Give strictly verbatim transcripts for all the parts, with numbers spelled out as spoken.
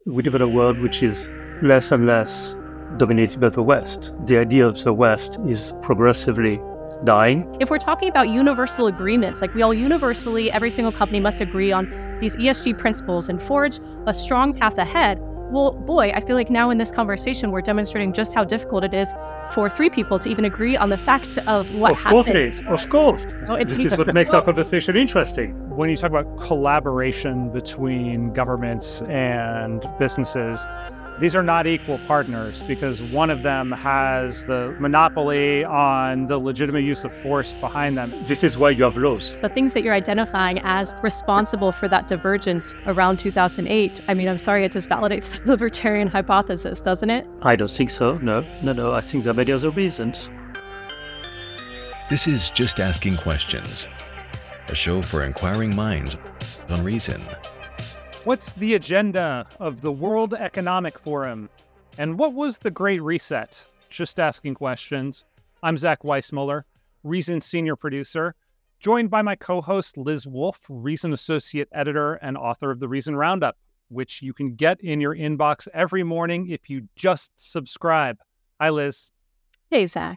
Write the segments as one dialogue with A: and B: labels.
A: we live in a world which is less and less dominated by the West. The idea of the West is progressively dying.
B: If we're talking about universal agreements, like we all universally, every single company must agree on these E S G principles and forge a strong path ahead. Well, boy, I feel like now in this conversation, we're demonstrating just how difficult it is for three people to even agree on the fact of what
A: of
B: happened.
A: Of course it is, of course.
B: Oh,
A: this is what makes our conversation interesting.
C: When you talk about collaboration between governments and businesses, these are not equal partners because one of them has the monopoly on the legitimate use of force behind them.
A: This is why you have laws.
B: The things that you're identifying as responsible for that divergence around two thousand eight, I mean, I'm sorry, it just validates the libertarian hypothesis, doesn't it?
A: I don't think so. No, no, no. I think there are many other reasons.
D: This is Just Asking Questions, a show for inquiring minds on reason.
C: What's the agenda of the World Economic Forum? And what was the Great Reset? Just Asking Questions. I'm Zach Weissmuller, Reason Senior Producer, joined by my co-host Liz Wolfe, Reason Associate Editor and author of the Reason Roundup, which you can get in your inbox every morning if you just subscribe. Hi, Liz.
B: Hey, Zach.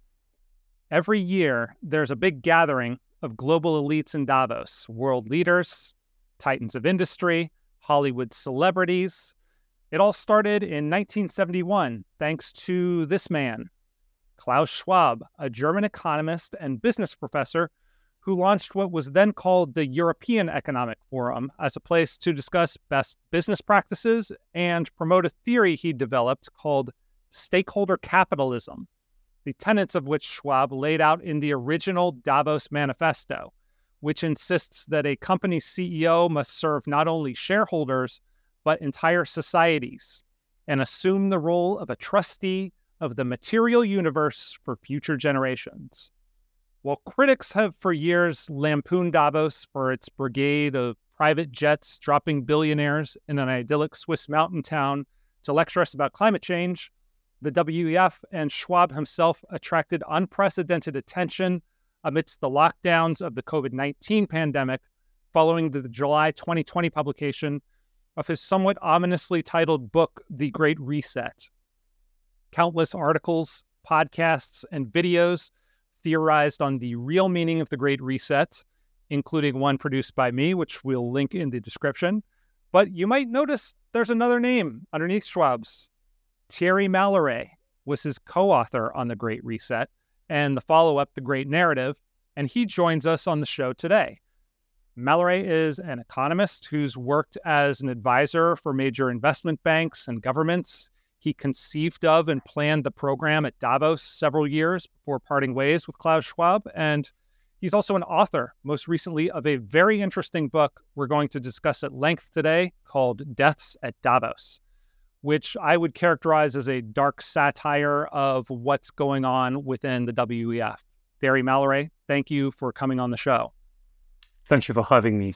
C: Every year, there's a big gathering of global elites in Davos, world leaders, titans of industry, Hollywood celebrities. It all started in nineteen seventy-one, thanks to this man, Klaus Schwab, a German economist and business professor who launched what was then called the European Economic Forum as a place to discuss best business practices and promote a theory he developed called stakeholder capitalism, the tenets of which Schwab laid out in the original Davos Manifesto, which insists that a company's C E O must serve not only shareholders, but entire societies, and assume the role of a trustee of the material universe for future generations. While critics have for years lampooned Davos for its brigade of private jets dropping billionaires in an idyllic Swiss mountain town to lecture us about climate change, the W E F and Schwab himself attracted unprecedented attention amidst the lockdowns of the covid nineteen pandemic following the July twenty twenty publication of his somewhat ominously titled book, The Great Reset. Countless articles, podcasts, and videos theorized on the real meaning of the Great Reset, including one produced by me, which we'll link in the description. But you might notice there's another name underneath Schwab's. Thierry Malloret was his co-author on the Great Reset and the follow-up, The Great Narrative, and he joins us on the show today. Malloret is an economist who's worked as an advisor for major investment banks and governments. He conceived of and planned the program at Davos several years before parting ways with Klaus Schwab, and he's also an author, most recently, of a very interesting book we're going to discuss at length today called Deaths at Davos, which I would characterize as a dark satire of what's going on within the W E F. Thierry Malloret, thank you for coming on the show.
A: Thank you for having me.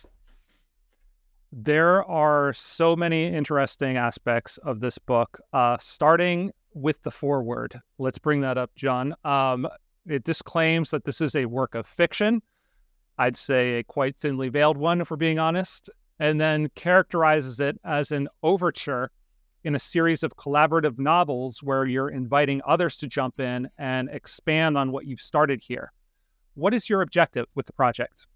C: There are so many interesting aspects of this book, uh, starting with the foreword. Let's bring that up, John. Um, it disclaims that this is a work of fiction. I'd say a quite thinly veiled one, if we're being honest, and then characterizes it as an overture in a series of collaborative novels where you're inviting others to jump in and expand on what you've started here. What is your objective with the project?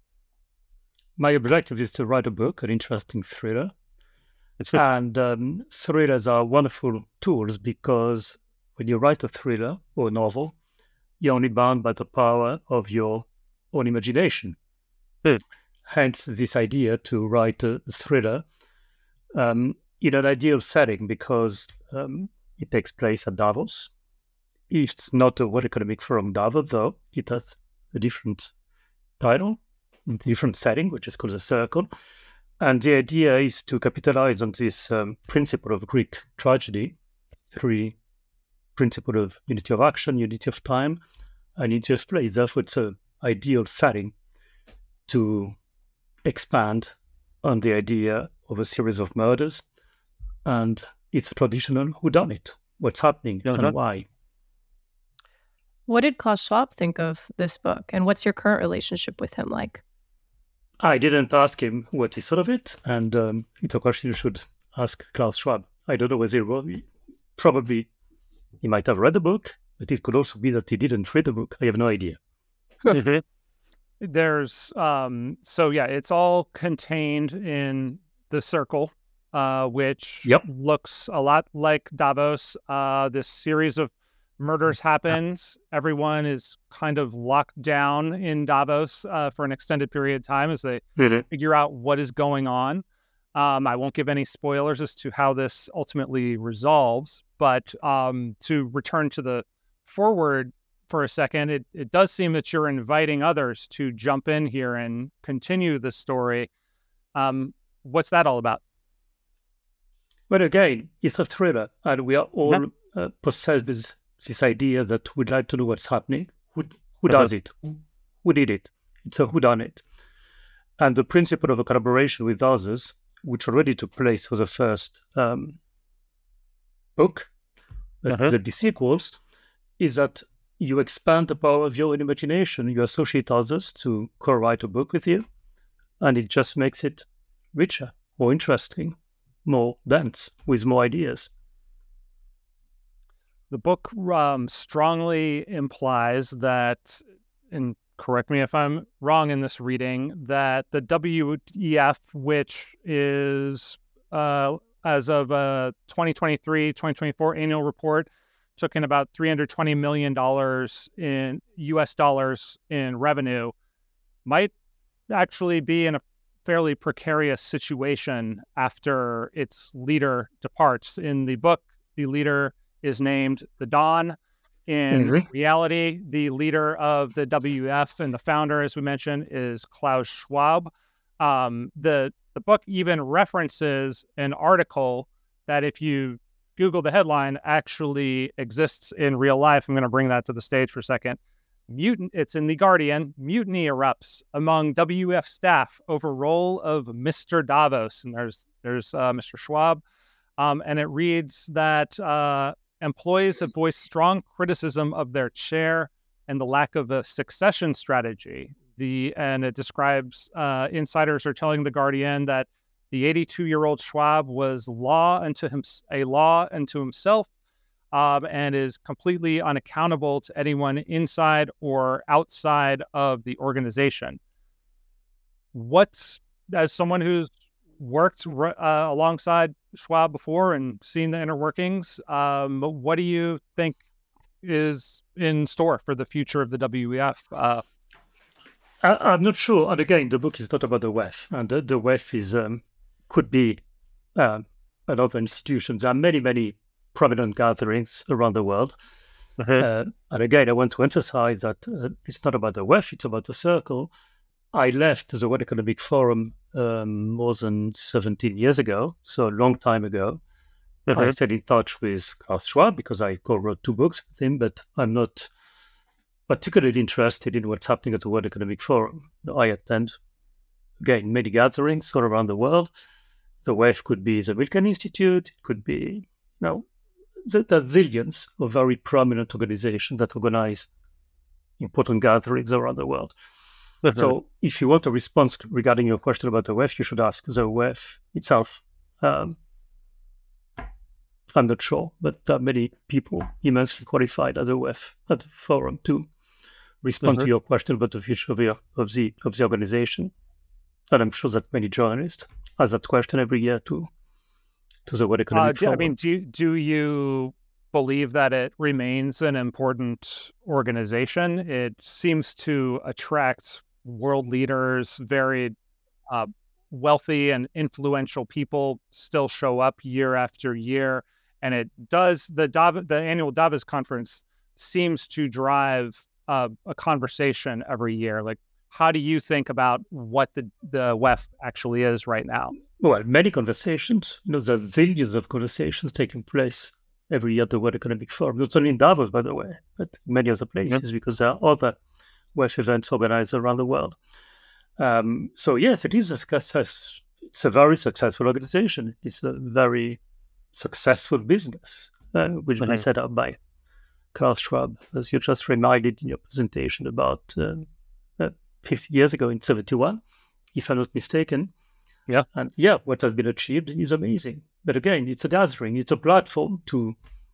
A: My objective is to write a book, an interesting thriller. and um, thrillers are wonderful tools because when you write a thriller or a novel, you're only bound by the power of your own imagination. Mm. Hence this idea to write a thriller um, in an ideal setting because um, it takes place at Davos. It's not a World Economic Forum Davos, though. It has a different title, a different setting, which is called The Circle. And the idea is to capitalize on this um, principle of Greek tragedy, three principle of unity of action, unity of time, and unity of place. Therefore, it's an ideal setting to expand on the idea of a series of murders. And it's a traditional whodunit, what's happening yeah, and that... why.
B: What did Klaus Schwab think of this book? And what's your current relationship with him like?
A: I didn't ask him what he thought of it. And um, it's a question you should ask Klaus Schwab. I don't know whether he wrote, probably he might have read the book, but it could also be that he didn't read the book. I have no idea.
C: There's, um, so yeah, it's all contained in The Circle, uh, which
A: Yep.
C: looks a lot like Davos. Uh, this series of murders happens. Everyone is kind of locked down in Davos uh, for an extended period of time as they
A: Really?
C: figure out what is going on. Um, I won't give any spoilers as to how this ultimately resolves, but um, to return to the forward for a second, it, it does seem that you're inviting others to jump in here and continue the story. Um, what's that all about?
A: But again, it's a thriller, and we are all
C: Yeah.
A: uh, possessed with this idea that we'd like to know what's happening. Who, who
C: Uh-huh.
A: does it? Who, who did it? It's a whodunit. And the principle of a collaboration with others, which already took place for the first um, book, but
C: Uh-huh.
A: the, the sequels, is that you expand the power of your own imagination. You associate others to co-write a book with you, and it just makes it richer, more interesting, more dense, with more ideas.
C: The book um, strongly implies that, and correct me if I'm wrong in this reading, that the W E F, which is uh, as of a twenty twenty-three twenty twenty-four annual report, took in about three hundred twenty million dollars in U S dollars in revenue, might actually be in a fairly precarious situation after its leader departs. In the book, the leader is named the Don. In
A: Mhm.
C: reality, the leader of the W F and the founder, as we mentioned, is Klaus Schwab. Um, the, the book even references an article that, if you Google the headline, actually exists in real life. I'm going to bring that to the stage for a second. Mutant, it's in The Guardian. Mutiny erupts among W F staff over role of Mister Davos. And there's there's uh, Mister Schwab. Um, and it reads that uh, employees have voiced strong criticism of their chair and the lack of a succession strategy. The and it describes uh, insiders are telling The Guardian that the eighty-two-year-old Schwab was law unto him, a law unto himself, um, and is completely unaccountable to anyone inside or outside of the organization. What's, as someone who's worked uh, alongside Schwab before and seen the inner workings, um, what do you think is in store for the future of the W E F? Uh,
A: I, I'm not sure. And again, the book is not about the W E F, and the, the W E F is um, could be um, another institution. There are many, many prominent gatherings around the world.
C: uh-huh.
A: Uh, and again, I want to emphasize that uh, it's not about the W E F, it's about the Circle. I left the World Economic Forum um, more than seventeen years ago, so a long time ago.
C: Uh-huh.
A: I stayed in touch with Klaus Schwab because I co-wrote two books with him, but I'm not particularly interested in what's happening at the World Economic Forum. I attend, again, many gatherings all around the world. The W E F could be the Milken Institute, it could be, you know, there are zillions of very prominent organizations that organize important gatherings around the world.
C: Uh-huh.
A: So if you want a response regarding your question about the W E F, you should ask the W E F itself. Um, I'm not sure, but there are many people immensely qualified at the W E F, at the forum, to respond
C: Uh-huh.
A: to your question about the future of the, of the of the organization. And I'm sure that many journalists ask that question every year to to the World
C: Uh,
A: Economic
C: do, I
A: Forum.
C: mean, do you, do you believe that it remains an important organization? It seems to attract world leaders, very uh, wealthy and influential people still show up year after year. And it does, the Dav- the annual Davos conference seems to drive uh, a conversation every year. Like, how do you think about what the, the W E F actually is right now?
A: Well, many conversations. You know, there's zillions of conversations taking place every year at the World Economic Forum. Not only in Davos, by the way, but many other places, because there are other W E F events organized around the world. Um, so yes, it is a success. It's a very successful organization. It's a very successful business, uh, which
C: Mhm.
A: was set up by Klaus Schwab, as you just reminded in your presentation, about uh, uh, fifty years ago in seventy-one, if I'm not mistaken. Yeah, and yeah, what has been achieved is amazing. But again, it's a gathering, it's a platform to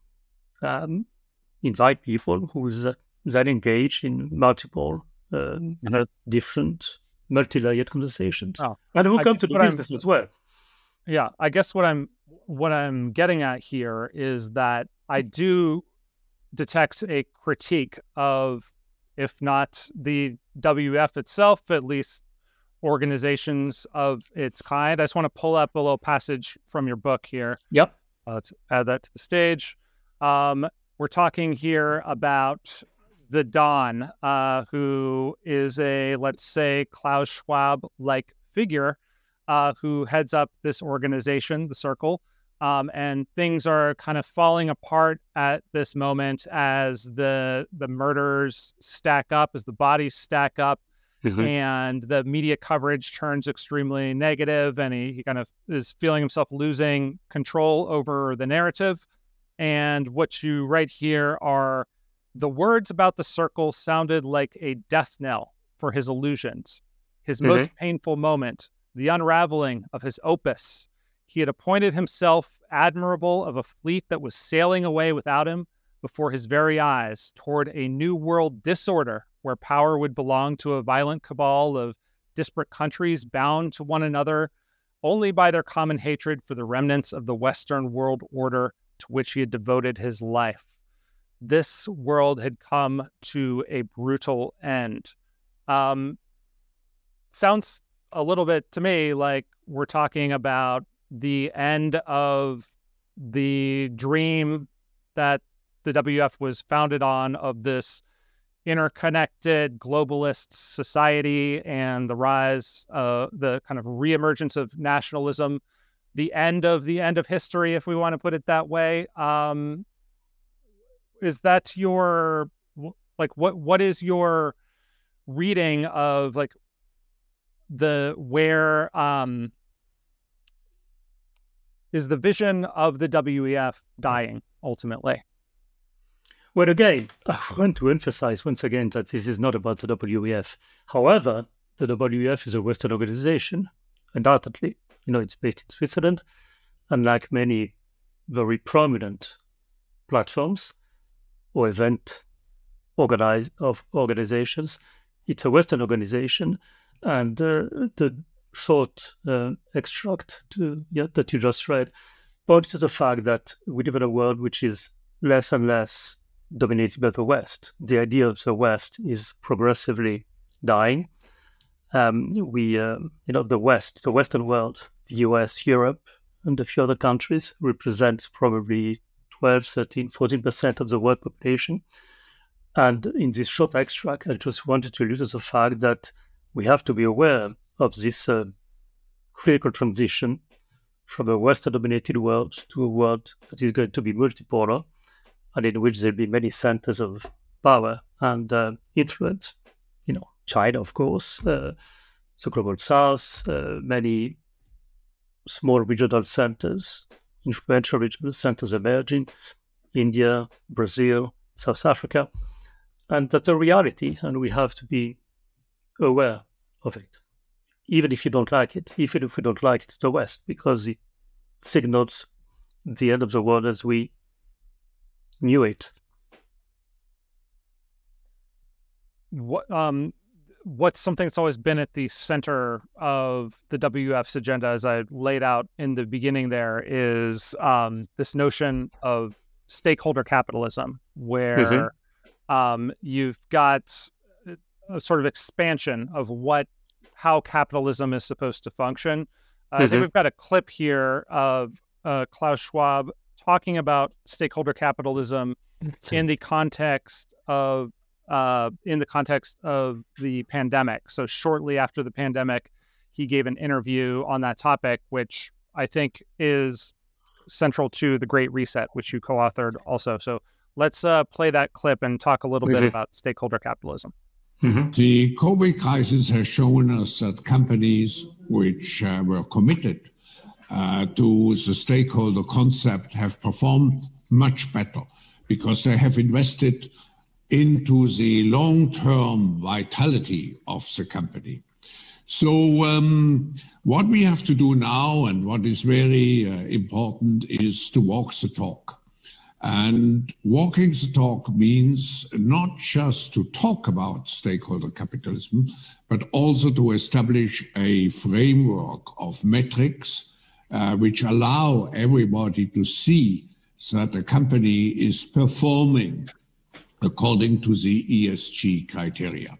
A: um, invite people who uh, then engage in multiple, um, mm-hmm. different, multi-layered conversations. Oh, and we'll come to the business I'm, as well.
C: Yeah, I guess what I'm what I'm getting at here is that I do detect a critique of, if not the W F itself, at least organizations of its kind. I just want to pull up a little passage from your book here.
A: Yep.
C: Uh, let's add that to the stage. Um, we're talking here about the Don, uh, who is a, let's say, Klaus Schwab-like figure uh, who heads up this organization, the Circle. Um, and things are kind of falling apart at this moment as the the murders stack up, as the bodies stack up, mm-hmm. and the media coverage turns extremely negative, and he, he kind of is feeling himself losing control over the narrative. And what you write here are the words about the Circle sounded like a death knell for his illusions, his mm-hmm. most painful moment, the unraveling of his opus. He had appointed himself admiral of a fleet that was sailing away without him before his very eyes toward a new world disorder where power would belong to a violent cabal of disparate countries bound to one another only by their common hatred for the remnants of the Western world order to which he had devoted his life. This world had come to a brutal end. Um, sounds a little bit to me like we're talking about the end of the dream that the W F was founded on, of this interconnected globalist society and the rise, uh, the kind of reemergence of nationalism, the end of the end of history, if we want to put it that way. Um, is that your, like, what what is your reading of, like, the, where, um, is the vision of the W E F dying ultimately?
A: Well, again, I want to emphasize once again that this is not about the W E F. However, the W E F is a Western organization, undoubtedly. You know, it's based in Switzerland, and like many very prominent platforms or event organize, of organizations, it's a Western organization, and uh, the short uh, extract to, yeah, that you just read points to the fact that we live in a world which is less and less dominated by the West. The idea of the West is progressively dying. Um, we, uh, you know, the West, the Western world, the U S, Europe, and a few other countries represents probably twelve, thirteen, fourteen percent of the world population. And in this short extract, I just wanted to allude to the fact that we have to be aware of this uh, critical transition from a Western-dominated world to a world that is going to be multipolar, and in which there'll be many centers of power and uh, influence. You know, China, of course, uh, the Global South, uh, many small regional centers, influential regional centers emerging, India, Brazil, South Africa, and that's a reality, and we have to be aware of it. Even if you don't like it, even if we don't like it, the West, because it signals the end of the world as we knew it.
C: What um, what's something that's always been at the center of the W F's agenda, as I laid out in the beginning there, is um, this notion of stakeholder capitalism, where mm-hmm. um, you've got a sort of expansion of what how capitalism is supposed to function. Uh, mm-hmm. I think we've got a clip here of uh, Klaus Schwab talking about stakeholder capitalism in the context of uh, in the context of the pandemic. So shortly after the pandemic, he gave an interview on that topic, which I think is central to the Great Reset, which you co-authored also. So let's uh, play that clip and talk a little mm-hmm. bit about stakeholder capitalism.
E: Mm-hmm. The COVID crisis has shown us that companies which uh, were committed uh, to the stakeholder concept have performed much better because they have invested into the long-term vitality of the company. So um, what we have to do now, and what is very uh, important, is to walk the talk. And walking the talk means not just to talk about stakeholder capitalism, but also to establish a framework of metrics uh, which allow everybody to see that a company is performing according to the E S G criteria.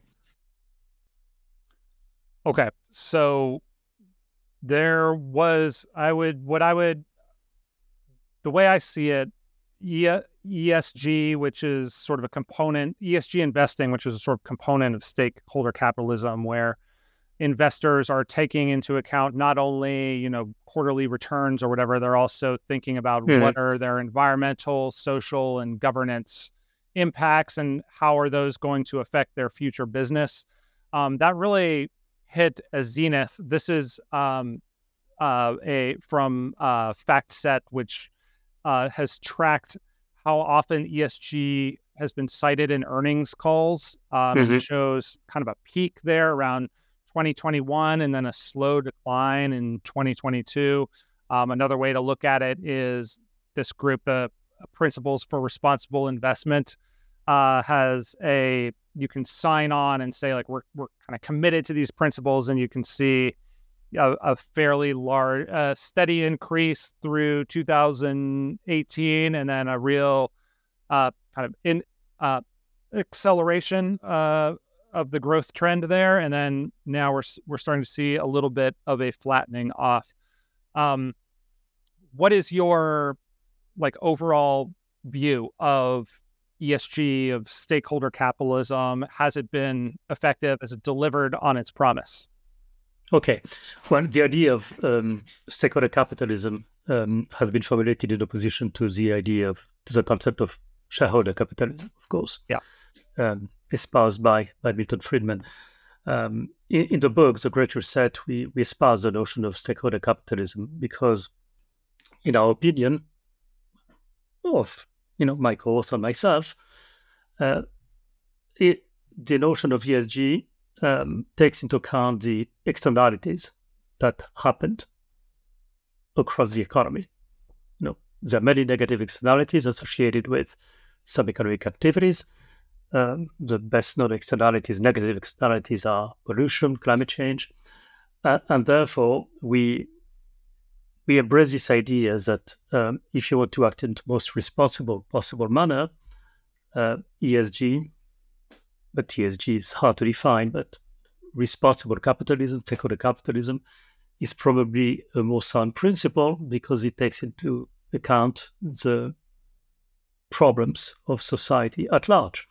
C: Okay, so there was, I would, what I would, the way I see it, E S G, which is sort of a component, E S G investing, which is a sort of component of stakeholder capitalism, where investors are taking into account not only, you know, quarterly returns or whatever, they're also thinking about mm-hmm. what are their environmental, social, and governance impacts, and how are those going to affect their future business. Um, that really hit a zenith. This is um, uh, a from uh, FactSet, which Uh, has tracked how often E S G has been cited in earnings calls. Um, mm-hmm. It shows kind of a peak there around twenty twenty-one and then a slow decline in twenty twenty-two. Um, another way to look at it is this group, the Principles for Responsible Investment, uh, has a, you can sign on and say, like, we're, we're kind of committed to these principles, and you can see A, a fairly large, uh, steady increase through two thousand eighteen, and then a real uh, kind of in uh, acceleration uh, of the growth trend there. And then now we're we're starting to see a little bit of a flattening off. Um, what is your like overall view of E S G, of stakeholder capitalism? Has it been effective? Has it delivered on its promise?
A: Okay. Well, the idea of um, stakeholder capitalism um, has been formulated in opposition to the idea of to the concept of shareholder capitalism, of course.
C: Yeah.
A: Um, espoused by, by Milton Friedman. Um, in, in the book, The Great Reset, we, we espouse the notion of stakeholder capitalism because, in our opinion, of you know my co-author and myself, uh, it, the notion of E S G Um, takes into account the externalities that happened across the economy. You know, there are many negative externalities associated with some economic activities. Um, the best known externalities, negative externalities, are pollution, climate change, uh, and therefore we we embrace this idea that um, if you want to act in the most responsible possible manner, uh, E S G. But E S G is hard to define, but responsible capitalism, stakeholder capitalism, is probably a more sound principle because it takes into account the problems of society at large.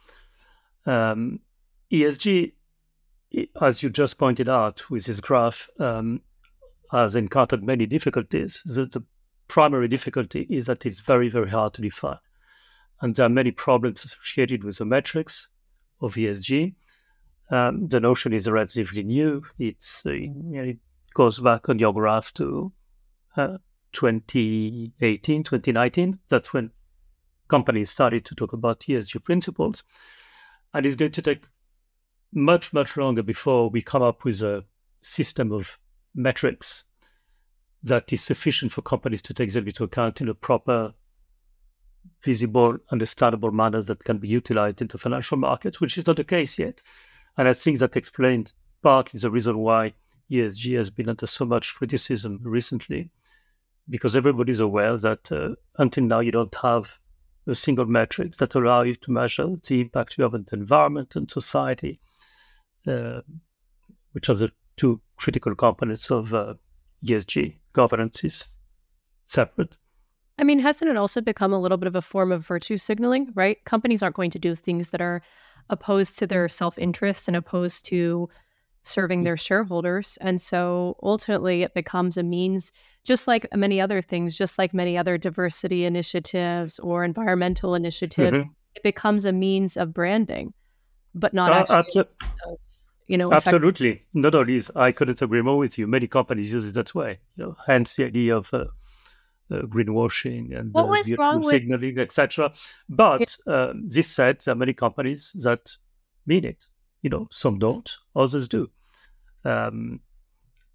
A: Um, E S G, as you just pointed out with this graph, um, has encountered many difficulties. The, the primary difficulty is that it's very, very hard to define. And there are many problems associated with the metrics of E S G. Um, the notion is relatively new. It's uh, you know, it goes back on your graph to uh, twenty eighteen, twenty nineteen. That's when companies started to talk about E S G principles. And it's going to take much, much longer before we come up with a system of metrics that is sufficient for companies to take them into account in a proper, visible, understandable manner that can be utilized in the financial markets, which is not the case yet. And I think that explains partly the reason why E S G has been under so much criticism recently, because everybody's aware that uh, until now you don't have a single metric that allow you to measure the impact you have on the environment and society, uh, which are the two critical components of uh, E S G. Governance is separate.
B: I mean, hasn't it also become a little bit of a form of virtue signaling, right? Companies aren't going to do things that are opposed to their self-interest and opposed to serving their shareholders. And so ultimately it becomes a means, just like many other things, just like many other diversity initiatives or environmental initiatives, mm-hmm. it becomes a means of branding, but not uh, actually,
A: abso-
B: uh, you know.
A: Absolutely. Effect- not only is, I couldn't agree more with you. Many companies use it that way, you know, hence the idea of uh, Uh, greenwashing and
B: what
A: uh,
B: was wrong with
A: signaling, et cetera. But uh, this said, there are many companies that mean it. You know, some don't, others do. Um,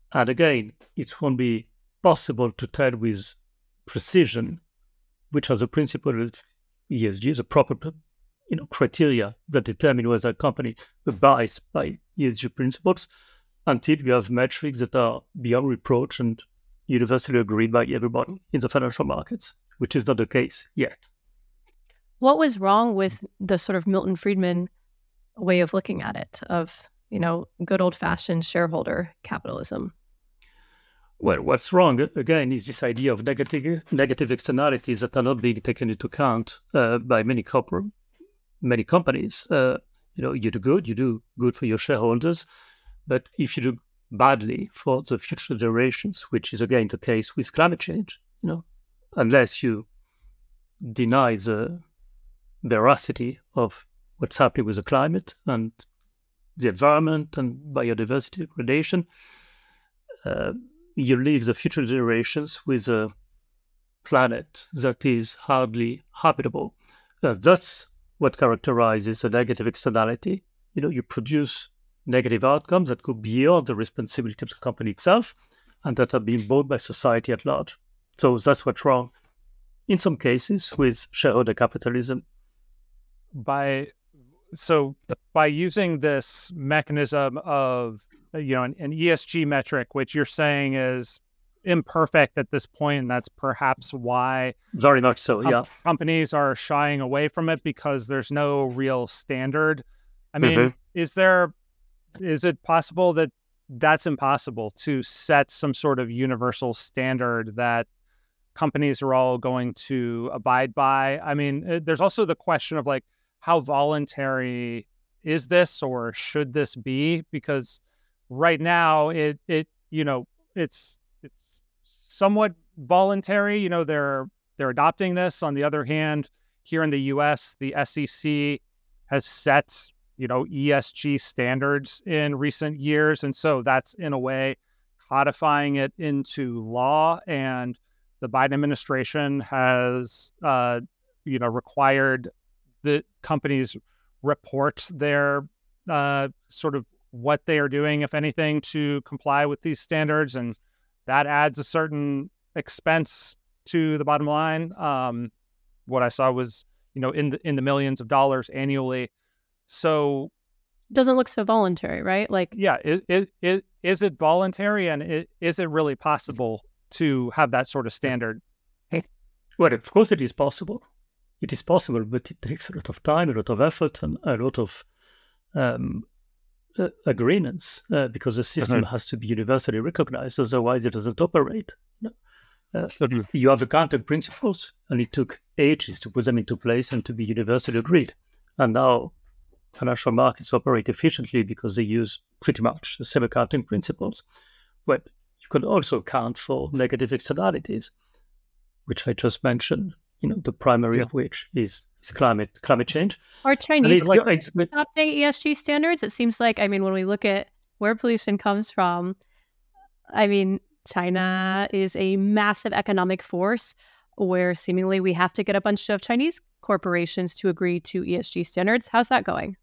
A: And again, it won't be possible to tell with precision which are the principles of E S G, the proper you know, criteria that determine whether a company abides by E S G principles, until you have metrics that are beyond reproach and universally agreed by everybody in the financial markets, which is not the case yet.
B: What was wrong with the sort of Milton Friedman way of looking at it, of, you know, good old-fashioned shareholder capitalism?
A: Well, what's wrong, again, is this idea of negative negative externalities that are not being taken into account uh, by many corporate, many companies. Uh, you know, you do good, you do good for your shareholders, but if you do badly for the future generations, which is again the case with climate change, you know, unless you deny the veracity of what's happening with the climate and the environment and biodiversity degradation, uh, you leave the future generations with a planet that is hardly habitable. Uh, that's what characterizes a negative externality. You know, you produce negative outcomes that go beyond the responsibility of the company itself and that are being borne by society at large. So that's what's wrong in some cases with shareholder capitalism.
C: By so by using this mechanism of, you know, an, an E S G metric, which you're saying is imperfect at this point, and that's perhaps why
A: very much so,
C: com-
A: yeah.
C: companies are shying away from it, because there's no real standard. I mean,
A: Mm-hmm.
C: is there, is it possible that that's impossible to set some sort of universal standard that companies are all going to abide by? I mean, there's also the question of like, how voluntary is this, or should this be? Because right now it, it, you know, it's, it's somewhat voluntary, you know, they're, they're adopting this. On the other hand, here in the U S, the S E C has set, you know, E S G standards in recent years. And so that's in a way codifying it into law. And the Biden administration has, uh, you know, required that companies report their uh, sort of what they are doing, if anything, to comply with these standards. And that adds a certain expense to the bottom line. Um, what I saw was, you know, in the, in the millions of dollars annually. So
B: Doesn't look so voluntary, right? Like,
C: yeah, is, is, is, is it voluntary, and it, is it really possible to have that sort of standard?
A: Well, of course it is possible. It is possible, but it takes a lot of time, a lot of effort, and a lot of um, uh, agreements, uh, because the system
C: Mhm.
A: has to be universally recognized. Otherwise, it doesn't operate. You know? uh, you have accounting principles, and it took ages to put them into place and to be universally agreed. And now financial markets operate efficiently because they use pretty much the same accounting principles. But you can also account for negative externalities, which I just mentioned. You know, the primary
C: Yeah.
A: of which is, is climate climate change.
B: are
A: And
B: Chinese
A: it's,
C: like-
A: it's,
B: adopting E S G standards? It seems like, I mean, when we look at where pollution comes from, I mean, China is a massive economic force where seemingly we have to get a bunch of Chinese corporations to agree to E S G standards. How's that going?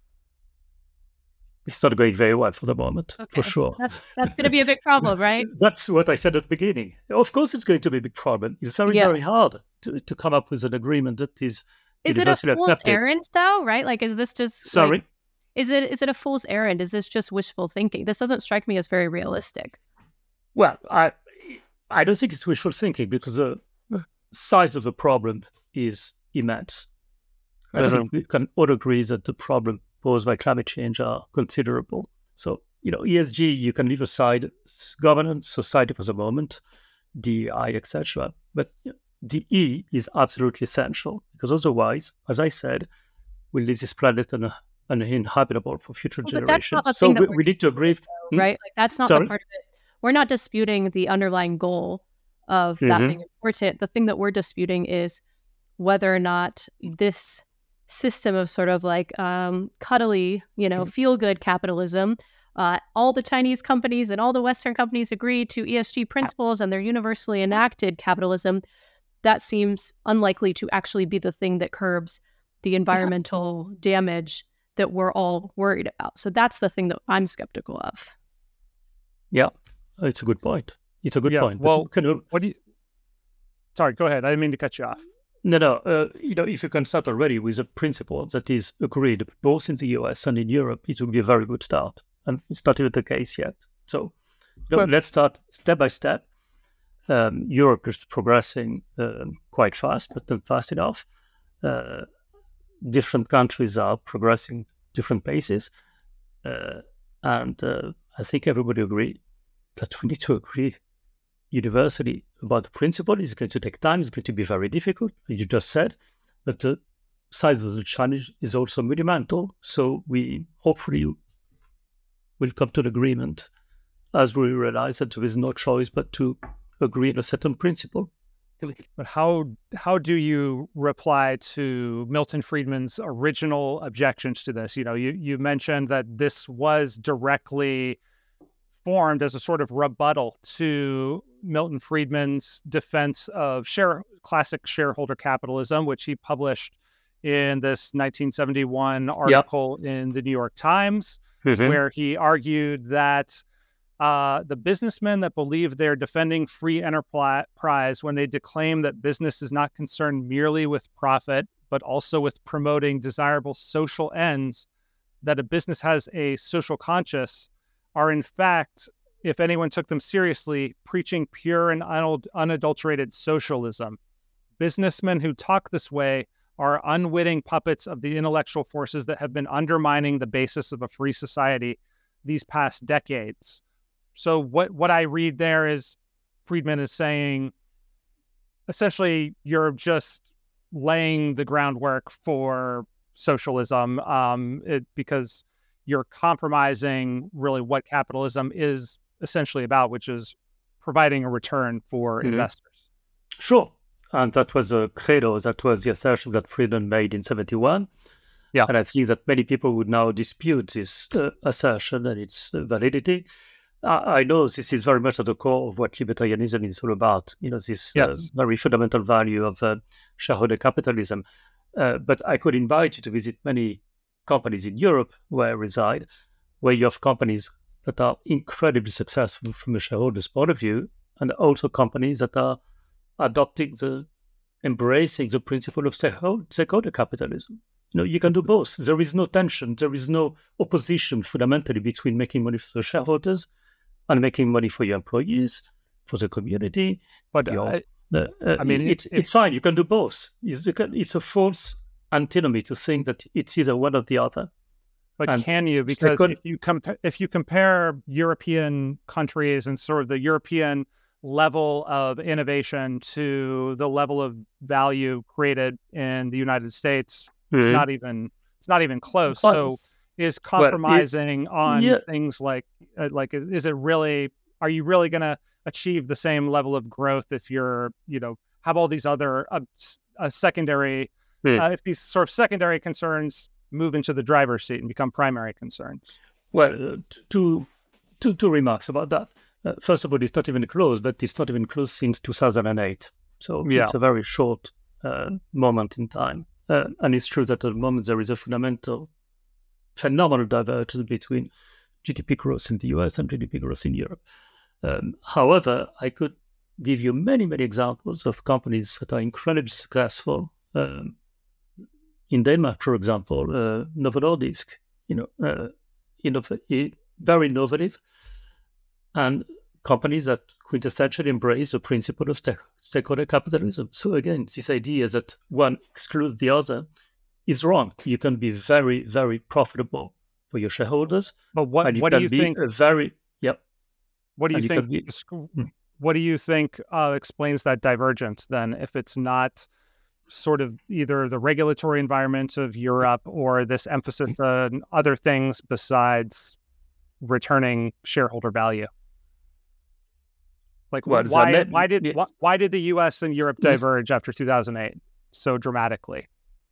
A: it's not going very well for the moment,
B: Okay,
A: for sure.
B: That's, that's going to be a big problem, right?
A: That's what I said at the beginning. Of course, it's going to be a big problem. It's very,
B: Yeah.
A: very hard to, to come up with an agreement that is
B: Is it a
A: universally
B: fool's
A: accepted.
B: errand, though, right? Like, is this just...
A: Sorry?
B: like, is it is it a fool's errand? Is this just wishful thinking? This doesn't strike me as very realistic.
A: Well, I I don't think it's wishful thinking, because the size of the problem is immense. I think we can all agree that the problem posed by climate change are considerable. So, you know, E S G, you can leave aside governance, society for the moment, D E I, et cetera. But you know, the E is absolutely essential, because otherwise, as I said, we leave this planet un- uninhabitable for future
B: Well, but that's
A: generations.
B: not the
A: So
B: thing that
A: we,
B: we're
A: we need to agree. Hmm?
B: Right? Like, that's not
A: Sorry?
B: the part of it. We're not disputing the underlying goal of that
A: Mhm.
B: being important. The thing that we're disputing is whether or not this system of sort of like um, cuddly, you know, feel good capitalism, uh, all the Chinese companies and all the Western companies agree to E S G principles and they're universally enacted capitalism. That seems unlikely to actually be the thing that curbs the environmental damage that we're all worried about. So that's the thing that I'm skeptical of.
A: Yeah. It's a good point. It's a good
C: yeah,
A: point.
C: Well,
A: can you,
C: what do you? Sorry, go ahead. I didn't mean to cut you off.
A: No, no. Uh, you know, if you can start already with a principle that is agreed both in the U S and in Europe, it would be a very good start. And it's not even the case yet. So you know,
C: But-
A: let's start step by step. Um, Europe is progressing um, quite fast, but not fast enough. Uh, different countries are progressing different paces. Uh, and uh, I think everybody agreed that we need to agree universally about the principle. It's going to take time. It's going to be very difficult, you just said. But the size of the challenge is also monumental. So we hopefully will come to an agreement as we realize that there is no choice but to agree on a certain principle.
C: But how how do you reply to Milton Friedman's original objections to this? You know, you, you mentioned that this was directly formed as a sort of rebuttal to Milton Friedman's defense of share classic shareholder capitalism, which he published in this nineteen seventy-one article yep. in the New York Times, mm-hmm. where he argued that Uh, the businessmen that believe they're defending free enterprise when they declaim that business is not concerned merely with profit, but also with promoting desirable social ends, that a business has a social conscience, are in fact, if anyone took them seriously, preaching pure and un- unadulterated socialism. Businessmen who talk this way are unwitting puppets of the intellectual forces that have been undermining the basis of a free society these past decades. So what, what I read there is Friedman is saying, essentially, you're just laying the groundwork for socialism um, it, because you're compromising really what capitalism is essentially about, which is providing a return for mm-hmm. investors.
A: Sure. And that was a credo, that was the assertion that Friedman made in seventy-one.
C: Yeah.
A: And I think that many people would now dispute this uh, assertion and its uh, validity. I know this is very much at the core of what libertarianism is all about, you know, this yes. uh, very fundamental value of uh, shareholder capitalism. Uh, but I could invite you to visit many companies in Europe where I reside, where you have companies that are incredibly successful from a shareholder's point of view, and also companies that are adopting the, embracing the principle of stakeholder capitalism. You know, you can do both. There is no tension. There is no opposition fundamentally between making money for the shareholders and making money for your employees, for the community.
C: But
A: your,
C: I,
A: uh, uh,
C: I mean,
A: it's
C: it,
A: it's fine. You can do both. It's, it's a false antinomy to think that it's either one or the other.
C: But
A: and
C: can you? Because
A: second,
C: if you compare if you compare European countries and sort of the European level of innovation to the level of value created in the United States, mm-hmm. it's not even it's not even close. But, so. Is compromising well, it, on yeah. things like uh, like is, is it really are you really going to achieve the same level of growth if you're you know have all these other uh, uh, secondary hmm. uh, if these sort of secondary concerns move into the driver's seat and become primary concerns?
A: Well, uh, two two two remarks about that. Uh, first of all, it's not even close, but it's not even close since two thousand eight. So yeah. it's a very short uh, moment in time, uh, and it's true that at the moment there is a fundamental. phenomenal divergence between G D P growth in the U S and G D P growth in Europe. Um, however, I could give you many, many examples of companies that are incredibly successful. Um, in Denmark, for example, uh, Novo Nordisk, you know, uh, innov- very innovative, and companies that quintessentially embrace the principle of stake- stakeholder capitalism. So again, this idea that one excludes the other is wrong. You can be very, very profitable for your shareholders.
C: But what,
A: and you
C: what
A: can
C: do you
A: be
C: think?
A: A very, yep.
C: What do you
A: and
C: think?
A: You be,
C: what do you think uh, explains that divergence then? If it's not sort of either the regulatory environment of Europe or this emphasis on other things besides returning shareholder value? Like well, why? Net, why did yeah. why, why did the U S and Europe diverge after two thousand eight so dramatically?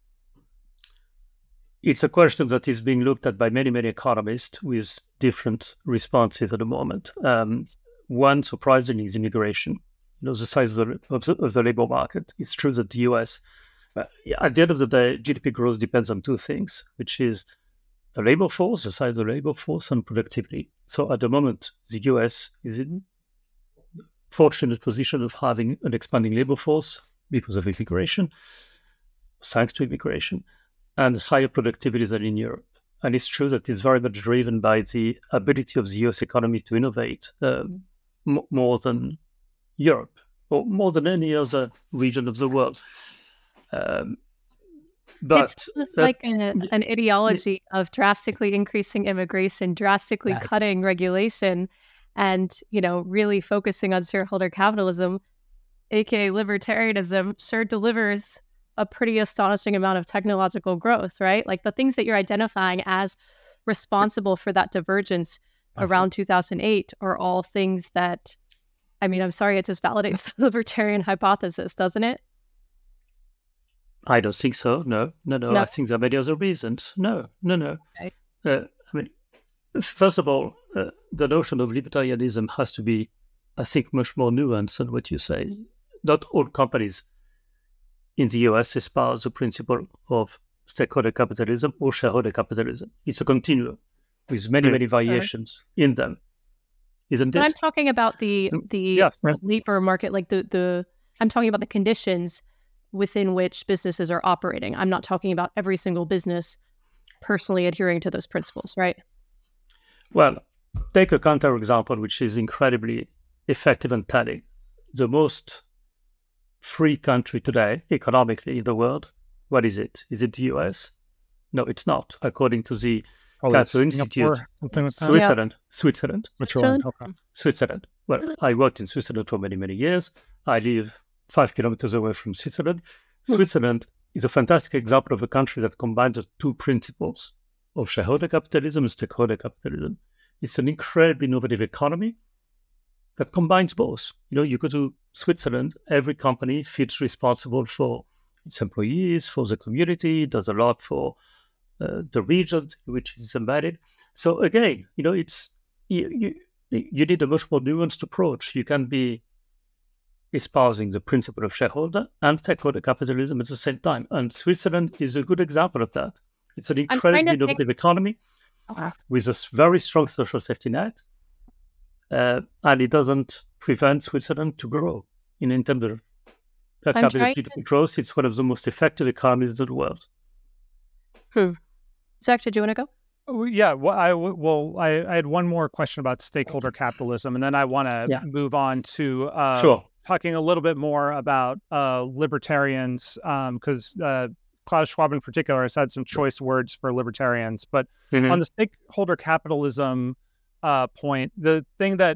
A: It's a question that is being looked at by many, many economists with different responses at the moment. Um, one, surprisingly, is immigration. You know, the size of the, of the, of the labor market. It's true that the U S, uh, at the end of the day, G D P growth depends on two things, which is the labor force, the size of the labor force, and productivity. So at the moment, the U S is in fortunate position of having an expanding labor force because of immigration, thanks to immigration, and higher productivity than in Europe. And it's true that it's very much driven by the ability of the U S economy to innovate um, m- more than Europe, or more than any other region of the world. Um, but
B: it's it's
A: uh,
B: like an, an ideology of drastically increasing immigration, drastically
A: Right.
B: cutting regulation, and you know, really focusing on shareholder capitalism, aka libertarianism, sure delivers a pretty astonishing amount of technological growth, right? Like the things that you're identifying as responsible for that divergence around two thousand eight are all things that, I mean, I'm sorry, it just validates the libertarian hypothesis, doesn't it?
A: I don't think so. No, no, no.
B: No.
A: I think there are many other reasons. No, no, no.
B: Okay.
A: Uh, I mean, first of all, uh, the notion of libertarianism has to be, I think, much more nuanced than what you say. Not all companies in the U S espouse the principle of stakeholder capitalism or shareholder capitalism. It's a continuum with many,
C: Yeah.
A: many variations in them, isn't
B: But I'm
A: it?
B: talking about the the
C: Yes.
B: labor market, like the the I'm talking about the conditions within which businesses are operating. I'm not talking about every single business personally adhering to those principles, right?
A: Well, take a counterexample, which is incredibly effective and telling. The most free country today, economically, in the world, what is it? Is it the U S? No, it's not. According to the
C: Probably
A: Cato
C: Singapore,
A: Institute,
C: something like that.
A: Switzerland, Switzerland,
C: Switzerland.
B: Switzerland?
C: Okay.
A: Switzerland. Well, I worked in Switzerland for many, many years. I live five kilometers away from Switzerland. Switzerland is a fantastic example of a country that combines the two principles of shareholder capitalism and stakeholder capitalism. It's an incredibly innovative economy that combines both. You know, you go to Switzerland, every company feels responsible for its employees, for the community, does a lot for uh, the region in which it's embedded. So again, you know, it's you, you, you need a much more nuanced approach. You can be espousing the principle of shareholder and stakeholder capitalism at the same time. And Switzerland is a good example of that. It's an
B: trying to
A: incredibly
B: think-
A: innovative economy with a s- very strong social safety net. Uh, and it doesn't prevent Switzerland to grow. In, in terms of per
B: I'm
A: capita
B: trying
A: G D P growth, it's one of the most effective economies in the world.
B: Zach, did you want to go?
C: Oh, Yeah, well, I well, I, I had one more question about stakeholder capitalism, and then I want to
A: Yeah.
C: move on to uh,
A: Sure.
C: talking a little bit more about uh, libertarians, because uh, Klaus Schwab in particular has had some choice words for libertarians. But
A: Mhm.
C: on the stakeholder capitalism uh, point, the thing that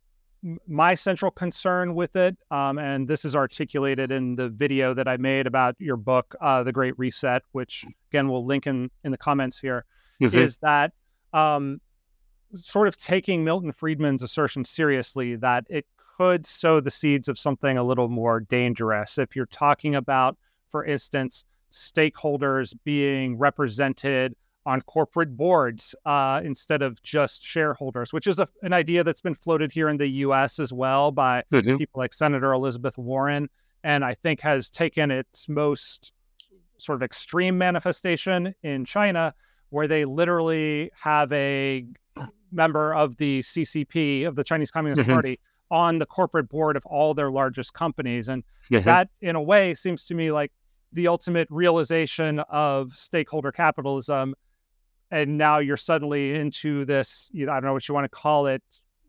C: m- my central concern with it, um, and this is articulated in the video that I made about your book, uh, The Great Reset, which again we'll link in in the comments here,
A: Mhm.
C: is that um, sort of taking Milton Friedman's assertion seriously that it could sow the seeds of something a little more dangerous. If you're talking about, for instance, stakeholders being represented on corporate boards uh, instead of just shareholders, which is a, an idea that's been floated here in the U S as well by
A: Mhm.
C: people like Senator Elizabeth Warren, and I think has taken its most sort of extreme manifestation in China, where they literally have a member of the C C P, of the Chinese Communist
A: Mhm.
C: Party, on the corporate board of all their largest companies. And
A: Mhm.
C: that, in a way, seems to me like the ultimate realization of stakeholder capitalism. And now you're suddenly into this, you know, I don't know what you want to call it,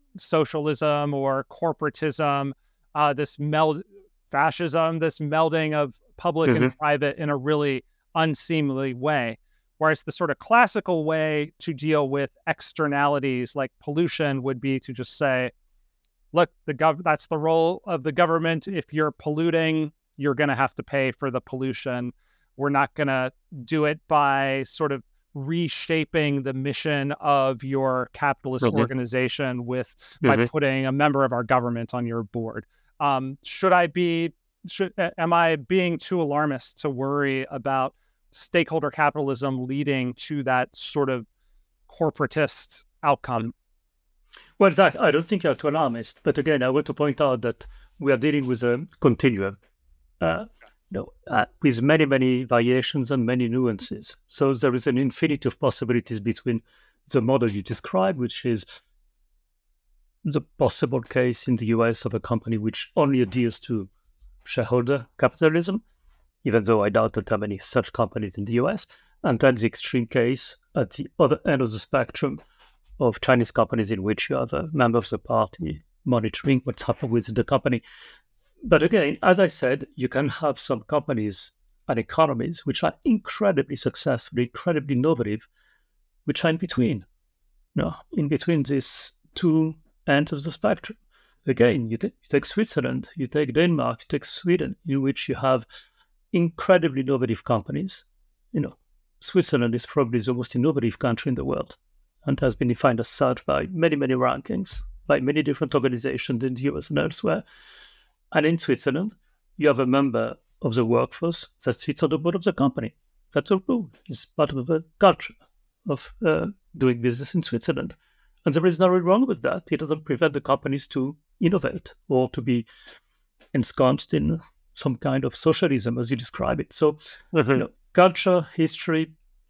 C: socialism or corporatism, uh, this meld, fascism, this melding of public and
A: Mhm.
C: private in a really unseemly way. Whereas the sort of classical way to deal with externalities like pollution would be to just say, look, the gov- that's the role of the government. If you're polluting, you're going to have to pay for the pollution. We're not going to do it by sort of reshaping the mission of your capitalist
A: Mhm.
C: organization with by
A: Mhm.
C: putting a member of our government on your board. Um, should I be? Should am I being too alarmist to worry about stakeholder capitalism leading to that sort of corporatist outcome?
A: Well, that, I don't think you're too alarmist. But again, I want to point out that we are dealing with a continuum. Uh, you know, uh, with many, many variations and many nuances. So there is an infinity of possibilities between the model you describe, which is the possible case in the U S of a company which only adheres to shareholder capitalism, even though I doubt that there are many such companies in the U S. And then the extreme case at the other end of the spectrum of Chinese companies in which you have a member of the party monitoring what's happening with the company. But again, as I said, you can have some companies and economies which are incredibly successful, incredibly innovative, which are in between. No, in between these two ends of the spectrum. Again, you, t- you take Switzerland, you take Denmark, you take Sweden, in which you have incredibly innovative companies. You know, Switzerland is probably the most innovative country in the world and has been defined as such by many, many rankings, by many different organizations in the U S and elsewhere. And in Switzerland, you have a member of the workforce that sits on the board of the company. That's a rule. It's part of the culture of uh, doing business in Switzerland. And there is nothing wrong with that. It doesn't prevent the companies to innovate or to be ensconced in some kind of socialism, as you describe it. So, mm-hmm. you know, culture, history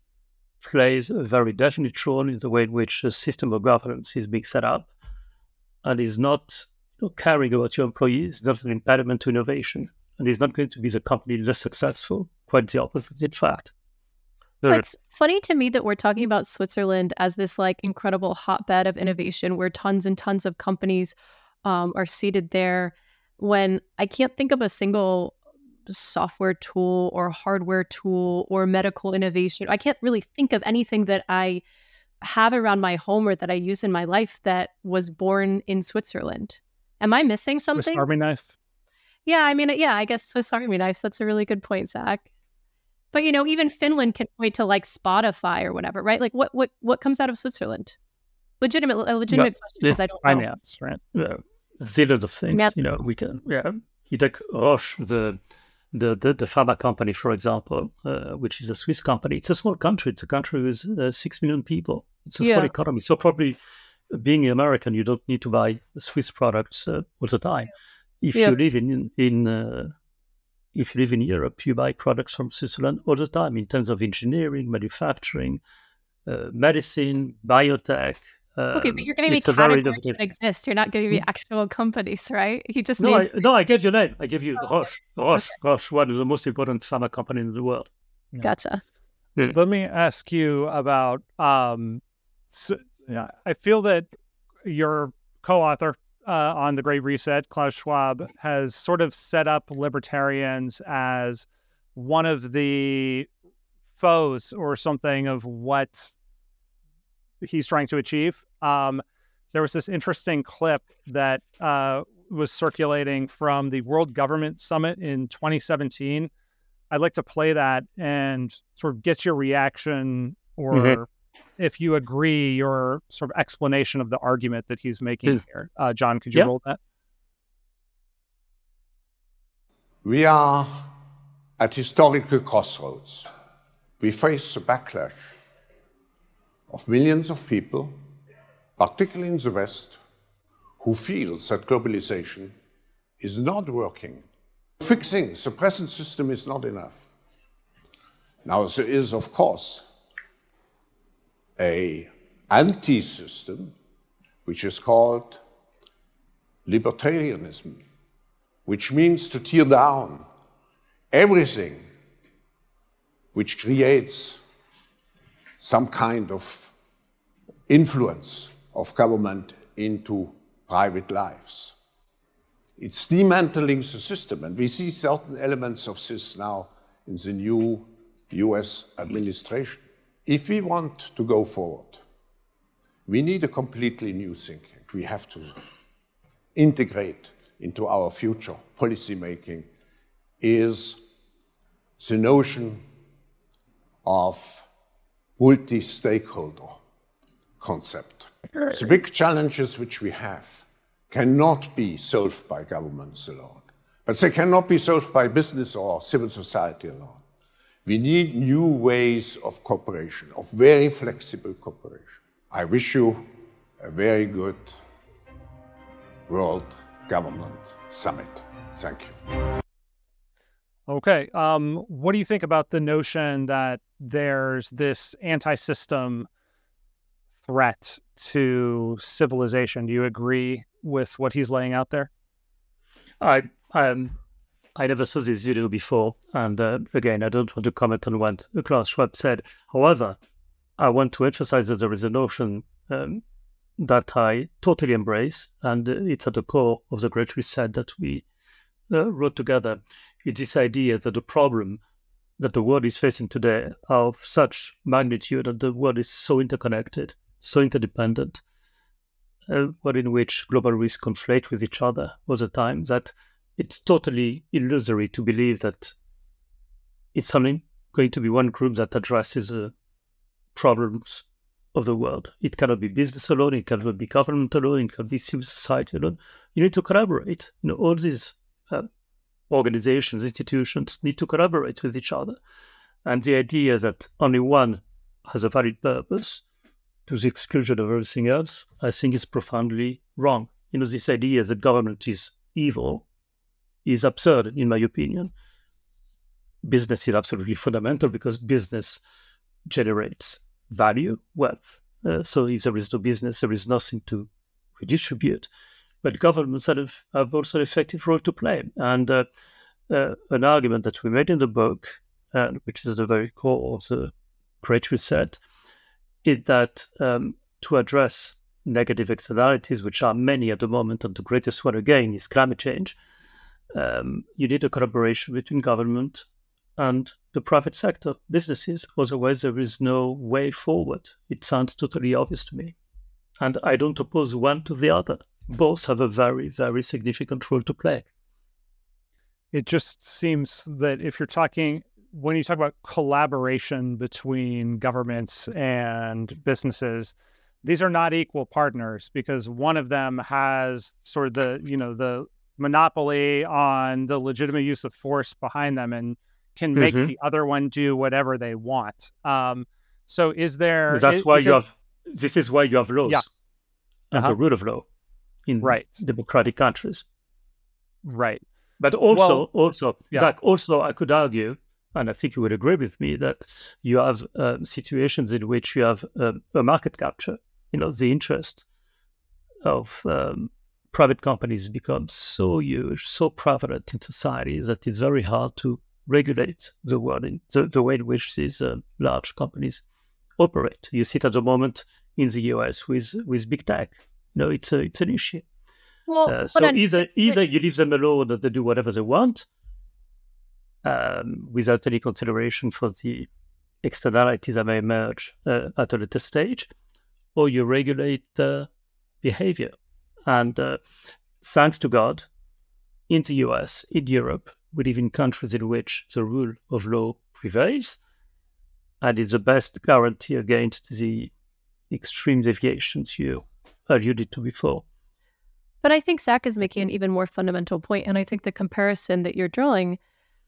A: plays a very definite role in the way in which a system of governance is being set up, and is not you know, caring about your employees, not an impediment to innovation, and is not going to be the company less successful. Quite the opposite, in fact.
B: It's funny to me that we're talking about Switzerland as this like incredible hotbed of innovation where tons and tons of companies um, are seated there, when I can't think of a single software tool or hardware tool or medical innovation. I can't really think of anything that I have around my home or that I use in my life that was born in Switzerland. Am I missing something?
C: Swiss Army knife.
B: Yeah, I mean, yeah, I guess Swiss Army knives. That's a really good point, Zach. But, you know, even Finland can point to like Spotify or whatever, right? Like what what what comes out of Switzerland? Legitimate, a legitimate
A: but
B: question because I don't know.
C: Finance, right?
A: Yeah, zillions of things.
B: Yep.
A: You know, we can, yeah. You take Roche, the the the, the pharma company, for example, uh, which is a Swiss company. It's a small country. It's a country with uh, six million people. It's a small
B: Yeah.
A: economy. So probably being American, you don't need to buy Swiss products uh, all the time. If
B: Yeah.
A: you live in, in uh, if you live in Europe, you buy products from Switzerland all the time in terms of engineering, manufacturing, uh, medicine, biotech. Um,
B: Okay, but you're giving me
A: it's a very
B: categories
A: innovative.
B: that exist. You're not giving me
A: Hmm?
B: actual companies, right? You just
A: No,
B: need
A: I, no, I gave you a name. I gave you
B: Oh,
A: Roche. Roche, Roche, one of the most important pharma companies in the world.
B: gotcha.
C: Let me ask you about. Um, so, yeah, I feel that your co-author uh, on The Great Reset, Klaus Schwab, has sort of set up libertarians as one of the foes or something of what he's trying to achieve. Um, there was this interesting clip that uh, was circulating from the World Government Summit in twenty seventeen. I'd like to play that and sort of get your reaction, or
A: Mm-hmm.
C: if you agree, your sort of explanation of the argument that he's making
A: Mm.
C: here. Uh, John, could you
A: Yeah.
C: roll that?
E: We are at historical crossroads. We face the backlash of millions of people, particularly in the West, who feel that globalization is not working. Fixing the present system is not enough. Now, there is, of course, a anti-system, which is called libertarianism, which means to tear down everything which creates some kind of influence of government into private lives. It's dismantling the system, and we see certain elements of this now in the new U S administration. If we want to go forward, we need a completely new thinking. We have to integrate into our future policy making is the notion of multi-stakeholder concept. The big challenges which we have cannot be solved by governments alone, but they cannot be solved by business or civil society alone. We need new ways of cooperation, of very flexible cooperation. I wish you a very good World Government Summit. Thank you.
C: Okay. Um, what do you think about the notion that there's this anti-system threat to civilization. Do you agree with what he's laying out there?
A: I um, I never saw this video before, and uh, again, I don't want to comment on what Klaus Schwab said. However, I want to emphasize that there is a notion um, that I totally embrace, and it's at the core of the Great Reset that we uh, wrote together. It's this idea that the problem that the world is facing today are of such magnitude, that the world is so interconnected, so interdependent, a world in which global risks conflate with each other all the time, that it's totally illusory to believe that it's only going to be one group that addresses the problems of the world. It cannot be business alone, it cannot be government alone, it cannot be civil society alone. You need to collaborate. You know, all these uh, organizations, institutions need to collaborate with each other. And the idea that only one has a valid purpose to the exclusion of everything else, I think is profoundly wrong. You know, this idea that government is evil is absurd, in my opinion. Business is absolutely fundamental because business generates value, wealth. Uh, so if there is no business, there is nothing to redistribute. But governments have, have also an effective role to play. And uh, uh, an argument that we made in the book, uh, which is at the very core of the Great Reset, is that um, to address negative externalities, which are many at the moment, and the greatest one again is climate change, um, you need a collaboration between government and the private sector, businesses. Otherwise, there is no way forward. It sounds totally obvious to me. And I don't oppose one to the other. Both have a very, very significant role to play.
C: It just seems that if you're talking, when you talk about collaboration between governments and businesses, these are not equal partners because one of them has sort of the, you know, the monopoly on the legitimate use of force behind them and can make mm-hmm. the other one do whatever they want. Um, so is there...
A: That's
C: is,
A: why
C: is
A: you
C: it,
A: have... This is why you have laws
C: yeah.
A: and
C: uh-huh.
A: the rule of law in
C: right.
A: democratic countries.
C: Right.
A: But also,
C: well,
A: also,
C: yeah.
A: Zach, also I could argue, and I think you would agree with me, that you have uh, situations in which you have uh, a market capture. You know, the interest of um, private companies becomes so huge, so prevalent in society that it's very hard to regulate the world in the, the way in which these uh, large companies operate. You see it at the moment in the U S with with big tech. You know, it's a, it's an issue.
B: Well,
A: uh, so
B: on,
A: either
B: it,
A: either you leave them alone that they do whatever they want, um, without any consideration for the externalities that may emerge uh, at a later stage, or you regulate uh, behavior. And uh, thanks to God, in the U S, in Europe, we live in countries in which the rule of law prevails, and it's the best guarantee against the extreme deviations you alluded to before.
B: But I think Zach is making an even more fundamental point, and I think the comparison that you're drawing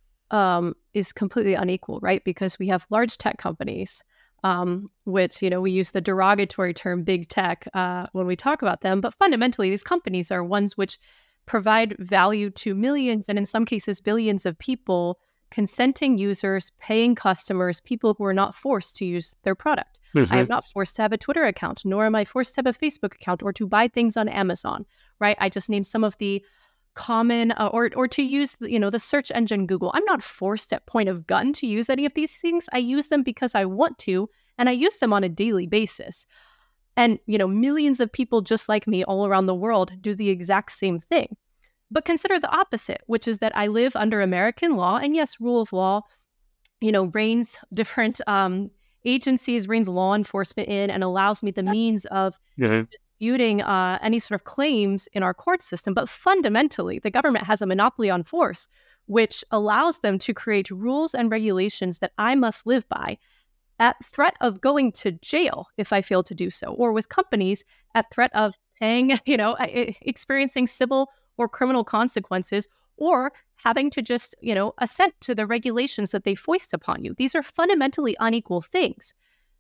B: um, is completely unequal, right? Because we have large tech companies, um, which, you know, we use the derogatory term big tech uh, when we talk about them, but fundamentally these companies are ones which provide value to millions and in some cases billions of people, consenting users, paying customers, people who are not forced to use their product. Mm-hmm. I am not forced to have a Twitter account, nor am I forced to have a Facebook account or to buy things on Amazon, right? I just named some of the common, uh, or or to use, you know, the search engine Google. I'm not forced at point of gun to use any of these things. I use them because I want to, and I use them on a daily basis. And, you know, millions of people just like me all around the world do the exact same thing. But consider the opposite, which is that I live under American law, and yes, rule of law, you know, reigns different um, agencies, reigns law enforcement in, and allows me the means of yeah. disputing uh, any sort of claims in our court system. But fundamentally, the government has a monopoly on force, which allows them to create rules and regulations that I must live by at threat of going to jail if I fail to do so, or with companies at threat of paying, you know, experiencing civil or criminal consequences, or having to just, you know, assent to the regulations that they foist upon you. These are fundamentally unequal things.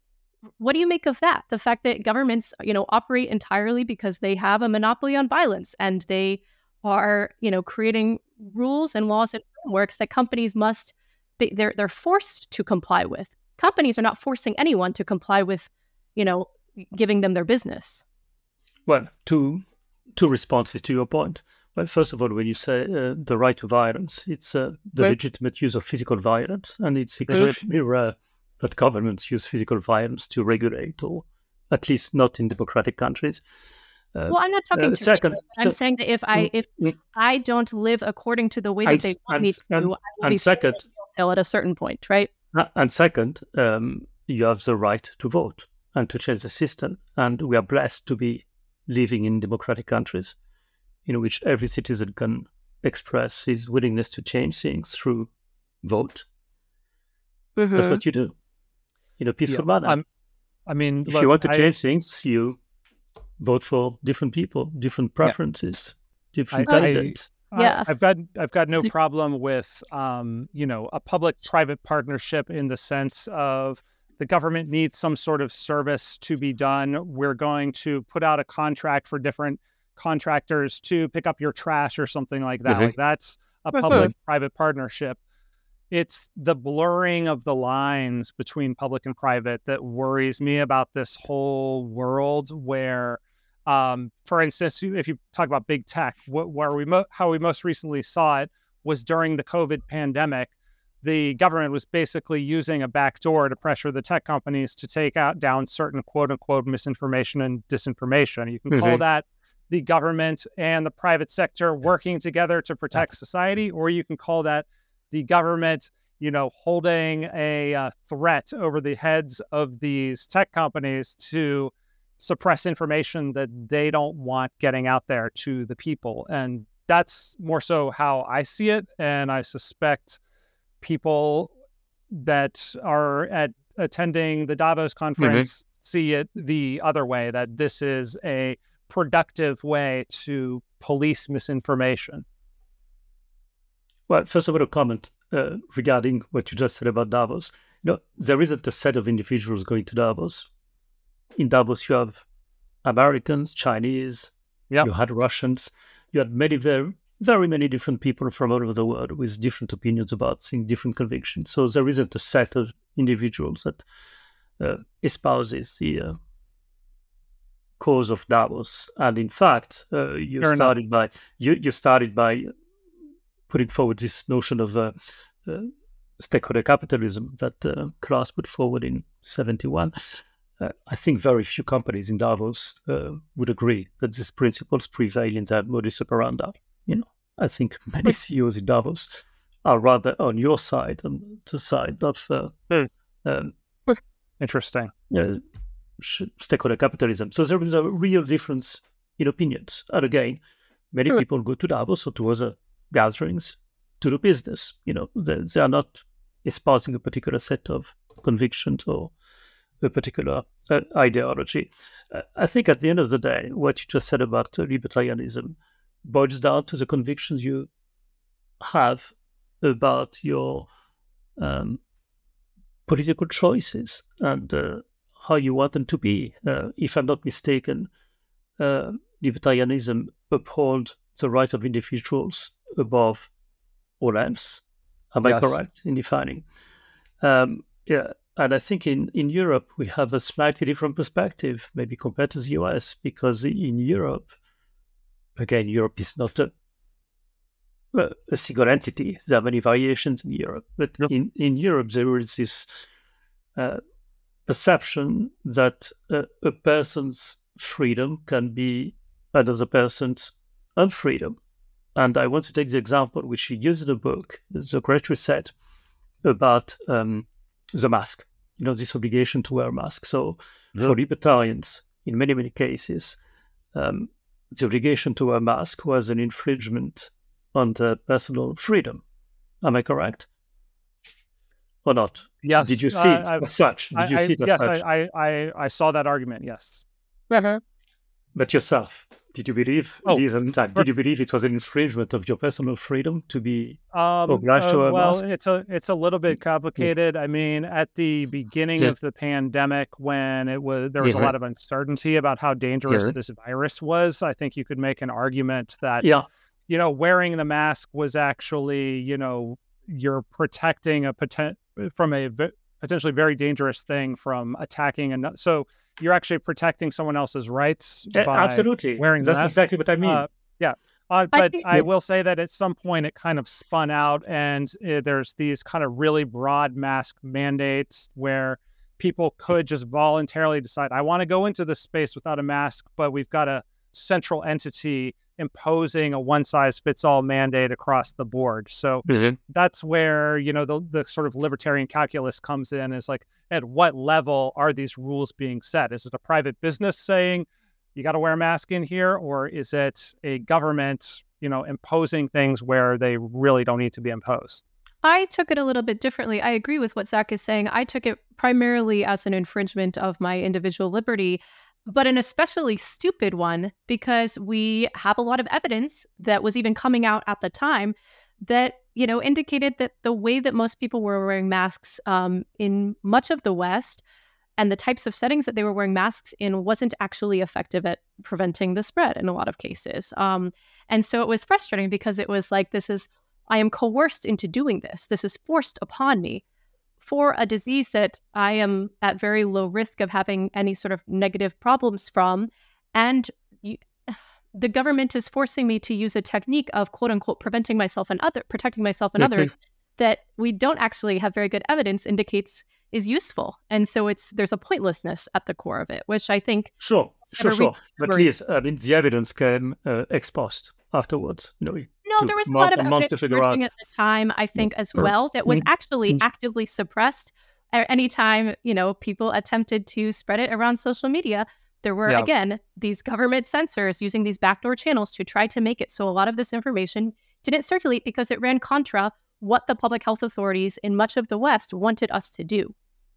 B: What do you make of that? The fact that governments, you know, operate entirely because they have a monopoly on violence and they are, you know, creating rules and laws and frameworks that companies must, they, they're they're forced to comply with. Companies are not forcing anyone to comply with, you know, giving them their business?
A: Well, two two responses to your point. Well, first of all, when you say uh, the right to violence, it's uh, the
B: Right.
A: legitimate use of physical violence, and it's extremely rare that governments use physical violence to regulate, or at least not in democratic countries. Uh,
B: Well, I'm not talking
A: uh,
B: to
A: second,
B: me. I'm
A: so-
B: saying that if I if
A: Mm.
B: I don't live according to the way that
A: And
B: they
A: s-
B: want
A: and
B: me
A: s-
B: to,
A: and-
B: I will
A: and
B: be
A: second,
B: sale at a certain point, right?
A: Uh, And second, um, you have the right to vote and to change the system. And we are blessed to be living in democratic countries in which every citizen can express his willingness to change things through vote. That's what you do in a peaceful
C: Yeah,
A: manner.
C: I'm- I mean,
A: if
C: look,
A: you want to
C: I-
A: change things, you vote for different people, different preferences, different
C: I- I-
A: candidates.
C: I-
B: Yeah.
C: I've got I've got no problem with um, you know, a public-private partnership in the sense of the government needs some sort of service to be done. We're going to put out a contract for different contractors to pick up your trash or something like that.
A: Mhm.
C: Like that's a
B: Mhm.
C: public-private partnership. It's the blurring of the lines between public and private that worries me about this whole world where um, for instance, if you talk about big tech, wh- where we mo- how we most recently saw it was during the COVID pandemic. The government was basically using a backdoor to pressure the tech companies to take out down certain quote unquote misinformation and disinformation. You can call
A: Mhm.
C: that the government and the private sector working together to protect society, or you can call that the government, you know, holding a uh, threat over the heads of these tech companies to suppress information that they don't want getting out there to the people. And that's more so how I see it. And I suspect people that are at attending the Davos conference see it the other way, that this is a productive way to police misinformation.
A: Well, first of all, a comment uh, regarding what you just said about Davos. You know, there isn't a set of individuals going to Davos. In Davos, you have Americans, Chinese,
C: Yep.
A: you had Russians, you had many, very, very many different people from all over the world with different opinions about things, different convictions. So there isn't a set of individuals that uh, espouses the uh, cause of Davos. And in fact, uh, you
C: Fair enough.
A: started by you, you started by putting forward this notion of uh, uh, stakeholder capitalism that uh, Klaus put forward in seventy-one. Uh, I think very few companies in Davos uh, would agree that these principles prevail in their modus operandi. You know, I think many C E Os in Davos are rather on your side, on the side of uh, um,
C: Interesting.
A: uh, sh- stakeholder capitalism. So there is a real difference in opinions. And again, many
B: Sure.
A: people go to Davos or to other gatherings to do business. You know, they, they are not espousing a particular set of convictions or a particular uh, ideology. Uh, I think at the end of the day, what you just said about uh, libertarianism boils down to the convictions you have about your um, political choices and uh, how you want them to be. Uh, if I'm not mistaken, uh, libertarianism upholds the right of individuals above all else. Am I
C: Yes.
A: correct in defining? Um, yeah, and I think in, in Europe we have a slightly different perspective, maybe compared to the U S, because in Europe, again, Europe is not a a a single entity. There are many variations in Europe, but
C: Yep.
A: in, in Europe there is this uh, perception that uh, a person's freedom can be another person's unfreedom. And I want to take the example which he used in the book, The Great Reset, about um, the mask, you know, this obligation to wear a mask. So for libertarians, in many, many cases, um, the obligation to wear a mask was an infringement on their personal freedom. Am I correct? Or not?
C: Yes.
A: Did you see
C: uh,
A: it
C: I've-
A: as such? Did
C: I,
A: you
C: I-
A: see it as
C: yes,
A: such?
C: I, I, I, I saw that argument. Yes.
A: But yourself, did you believe
C: Oh,
A: these and that? Did you believe it was an infringement of your personal freedom to be
C: Um,
A: obliged to
C: uh,
A: wear a
C: well,
A: mask?
C: it's a it's a little bit complicated. I mean, at the beginning
A: Yeah.
C: of the pandemic, when it was there was a
A: Yeah.
C: lot of uncertainty about how dangerous
A: Yeah.
C: this virus was, I think you could make an argument that
A: Yeah,
C: you know wearing the mask was actually you know you're protecting a potent from a v- potentially very dangerous thing from attacking and so you're actually protecting someone else's rights
A: Yeah,
C: by
A: absolutely.
C: wearing the
A: That's
C: mask.
A: exactly what I mean.
C: Uh, yeah. Uh,
B: I
C: but
B: think-
C: I will say that at some point it kind of spun out, and uh, there's these kind of really broad mask mandates where people could just voluntarily decide, I want to go into this space without a mask, but we've got a central entity imposing a one-size-fits-all mandate across the board. So
A: Mhm.
C: that's where, you know, the, the sort of libertarian calculus comes in, is like, at what level are these rules being set? Is it a private business saying you got to wear a mask in here, or is it a government, you know, imposing things where they really don't need to be imposed?
B: I took it a little bit differently. I agree with what Zach is saying. I took it primarily as an infringement of my individual liberty, but an especially stupid one, because we have a lot of evidence that was even coming out at the time that, you know, indicated that the way that most people were wearing masks um, in much of the West and the types of settings that they were wearing masks in wasn't actually effective at preventing the spread in a lot of cases. Um, and so it was frustrating, because it was like, this is, I am coerced into doing this. This is forced upon me for a disease that I am at very low risk of having any sort of negative problems from. And you, the government is forcing me to use a technique of, quote unquote, preventing myself and other, protecting myself and
A: Mhm.
B: others that we don't actually have very good evidence indicates is useful. And so it's, there's a pointlessness at the core of it, which I think
A: Sure, sure,
B: Whatever
A: sure.
B: reason-
A: But
B: whatever-
A: please, I mean, the evidence came uh, ex post afterwards. You know, it
B: No,
A: took
B: there was a
A: months
B: lot of
A: and months
B: evidence
A: to figure
B: emerging
A: out.
B: at the time, I think, as
A: Sure.
B: well, that was
A: Mm.
B: actually
A: Mm.
B: actively suppressed. A- Anytime, you know, people attempted to spread it around social media, there were,
C: Yeah.
B: again, these government censors using these backdoor channels to try to make it so a lot of this information didn't circulate, because it ran contra what the public health authorities in much of the West wanted us to do.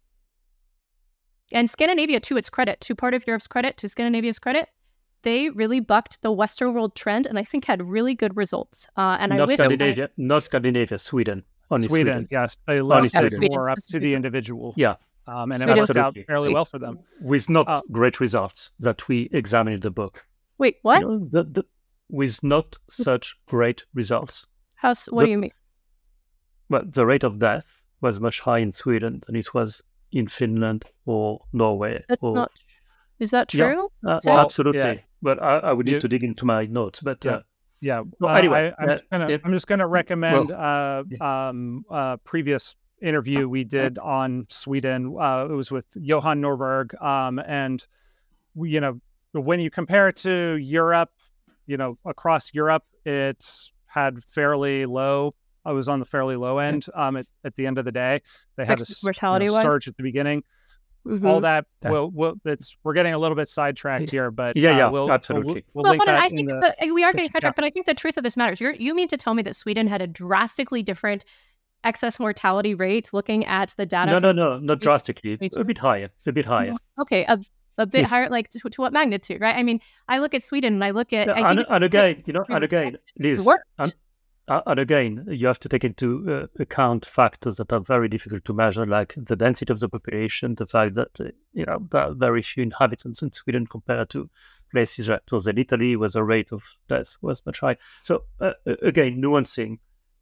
B: And Scandinavia, to its credit, to part of Europe's credit, to Scandinavia's credit, they really bucked the Western world trend, and I think had really good results. Uh, and I
A: Not
B: wish
A: Scandinavia, not Scandinavia, Sweden. Only
C: Sweden,
A: Sweden.
C: yes, they
A: Only
C: left it
A: Sweden.
C: more up to
B: Specifically.
C: the individual.
A: Yeah,
C: Um, and it
B: Sweden-
C: worked out
A: Absolutely.
C: fairly well for them.
A: with not
C: Uh,
A: great results that we examined in the book.
B: Wait, what?
A: You know, the, the, with not such great results.
B: How? s- What
A: the-
B: do you mean?
A: Well, the rate of death was much higher in Sweden than it was in Finland or Norway.
B: That's
A: or,
B: not. Is that
A: Yeah.
B: true?
A: Uh,
C: Well,
A: absolutely.
C: yeah.
A: But I, I would need
C: You-
A: to dig into my notes. But
C: Yeah.
A: uh,
C: Yeah.
A: Well,
C: uh,
A: anyway,
C: I, I'm,
A: uh,
C: just gonna,
A: it-
C: I'm just gonna recommend
A: well,
C: uh, um, uh, previous interview we did on Sweden. Uh, it was with Johan Norberg, um, and we, you know, when you compare it to Europe, you know, across Europe, it's had fairly low. I was on the fairly low end. Um, at, at the end of the day, they had a
B: Ex-
C: s- you know,
B: mortality-wise?
C: surge at the beginning.
B: Mhm.
C: All that,
A: Yeah.
C: well, well, it's we're getting a little bit sidetracked here, but
A: Yeah,
C: uh,
A: yeah,
C: we'll,
A: absolutely.
C: We'll, we'll
B: Well,
C: link
B: hold on.
C: that
B: I
C: in
B: think
C: the.
B: that, uh, we are getting
C: description.
B: sidetracked, but I think the truth of this matters. You're, you mean to tell me that Sweden had a drastically different excess mortality rate, looking at the data?
A: no,
B: from-
A: no, no, not drastically.
B: Me too.
A: A bit higher. A bit higher.
B: Okay, a, a bit
A: Yes.
B: higher, like to, to what magnitude, right? I mean, I look at Sweden and I look at.
A: Yeah,
B: I
A: and,
B: think
A: and again, you know, and
B: it
A: again, Liz,
B: worked.
A: and, uh, and again, you have to take into uh, account factors that are very difficult to measure, like the density of the population, the fact that uh, you know there are very few inhabitants in Sweden compared to places that was in Italy, where the rate of death was much higher. So uh, again, nuancing,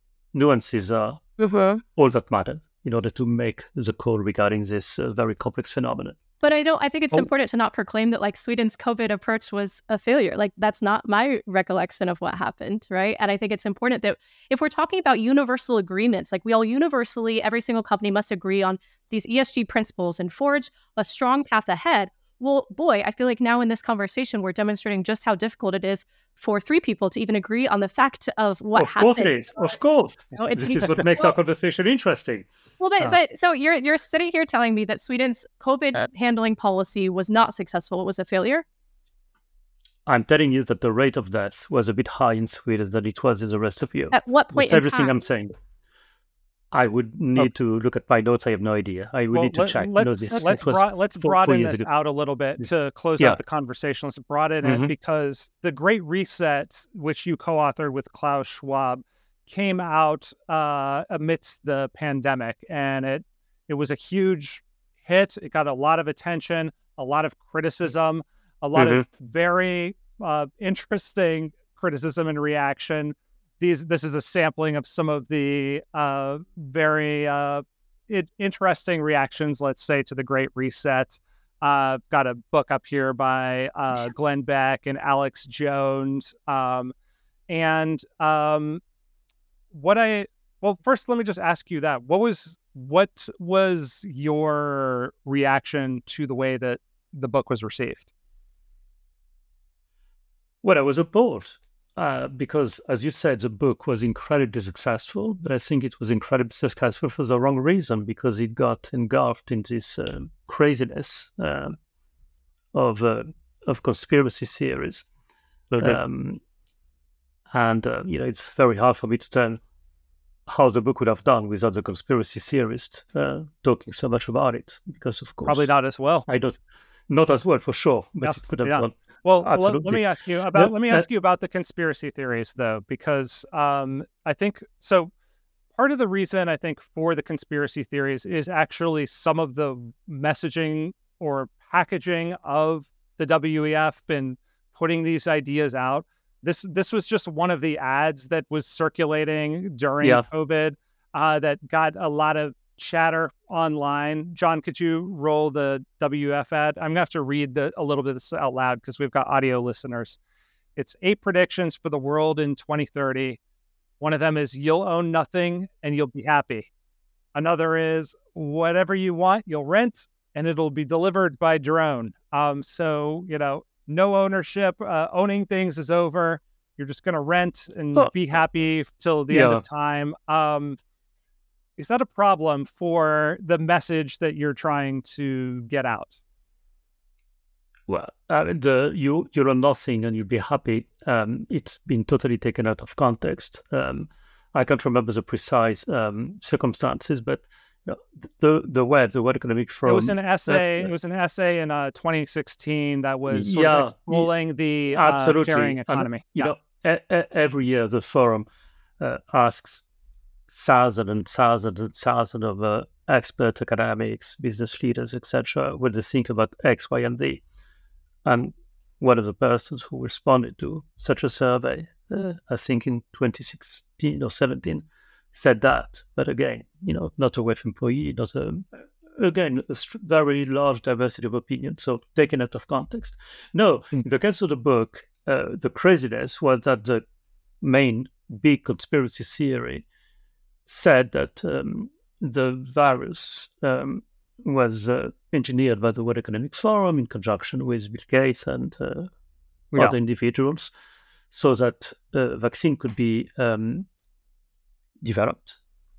A: nuances are
B: Mhm.
A: all that matter in order to make the call regarding this uh, very complex phenomenon.
B: But I don't. I think it's
A: Oh.
B: important to not proclaim that like Sweden's COVID approach was a failure. Like that's not my recollection of what happened, right? And I think it's important that if we're talking about universal agreements, like we all universally, every single company must agree on these E S G principles and forge a strong path ahead. Well, boy, I feel like now in this conversation we're demonstrating just how difficult it is for three people to even agree on the fact of what
A: of
B: happened.
A: course it is. Of course.
B: No, it's
A: This is
B: even-
A: what makes our conversation interesting.
B: Well, but,
A: Uh.
B: but so you're you're sitting here telling me that Sweden's COVID handling policy was not successful. It was a failure.
A: I'm telling you that the rate of death was a bit high in Sweden than it was in the rest of Europe.
B: At what point
A: That's
B: in
A: everything
B: time?
A: I'm saying. I would need to look at my notes. I have no idea. I would
C: Well,
A: need to
C: let-
A: check. You
C: Let's,
A: know, this,
C: let's,
A: this was
C: broad, let's
A: four- four
C: broaden
A: years
C: this
A: ago.
C: out a little bit to close
A: Yeah.
C: out the conversation. Let's broaden it
A: Mhm.
C: because the Great Reset, which you co-authored with Klaus Schwab, came out uh, amidst the pandemic, and it it was a huge hit. It got a lot of attention, a lot of criticism, a lot of very uh, interesting criticism and reaction. These this is a sampling of some of the uh, very uh, it, interesting reactions, let's say, to the Great Reset. Uh, got a book up here by uh, Glenn Beck and Alex Jones. Um, and um, what I, well, first, let me just ask you that. What was, what was your reaction to the way that the book was received?
A: Well, I was appalled uh, because, as you said, the book was incredibly successful, but I think it was incredibly successful for the wrong reason, because it got engulfed in this uh, craziness uh, of uh, of conspiracy theories.
C: Okay.
A: Um, and, uh, you know, it's very hard for me to tell how the book would have done without the conspiracy theorists uh, talking so much about it, because, of course...
C: Probably not as well.
A: I don't... Not as well, for sure, but
C: Yeah,
A: it could have
C: yeah.
A: done.
C: Well, let,
A: Absolutely.
C: let me ask you about
A: No,
C: let me
A: uh,
C: ask you about the conspiracy theories, though, because um, I think so. Part of the reason I think for the conspiracy theories is actually some of the messaging or packaging of the W E F and putting these ideas out. This this was just one of the ads that was circulating during
A: Yeah.
C: COVID uh, that got a lot of chatter online. John, could you roll the W F ad? I'm gonna have to read the, a little bit of this out loud because we've got audio listeners. It's eight predictions for the world in twenty thirty. One of them is you'll own nothing and you'll be happy. Another is whatever you want, you'll rent and it'll be delivered by drone. Um, so, you know, no ownership, uh, owning things is over. You're just going to rent and
A: Oh.
C: be happy till the end
A: Yeah.
C: of time. Um, Is that a problem for the message that you're trying to get out?
A: Well, uh, the you you're on nothing and you'll be happy. Um, it's been totally taken out of context. Um, I can't remember the precise um, circumstances, but you know, the the web, the World Economic Forum.
C: It was an essay.
A: uh,
C: It was an essay in uh, twenty sixteen that was sort
A: Yeah,
C: of extolling the uh,
A: absolutely.
C: sharing
A: And,
C: economy.
A: you
C: Yeah.
A: know, e- e- every year the forum uh, asks thousands and thousands and thousands of uh, expert academics, business leaders, et cetera, what they think about X, Y, and Z. And one of the persons who responded to such a survey, uh, I think in twenty sixteen or seventeen, said that. But again, you know, not a W E F employee, not a, again, a st- very large diversity of opinion, so taken out of context. No, in the case of the book, uh, the craziness was that the main big conspiracy theory said that um, the virus um, was uh, engineered by the World Economic Forum in conjunction with Bill Gates and uh,
C: Yeah.
A: other individuals, so that a vaccine could be um, developed,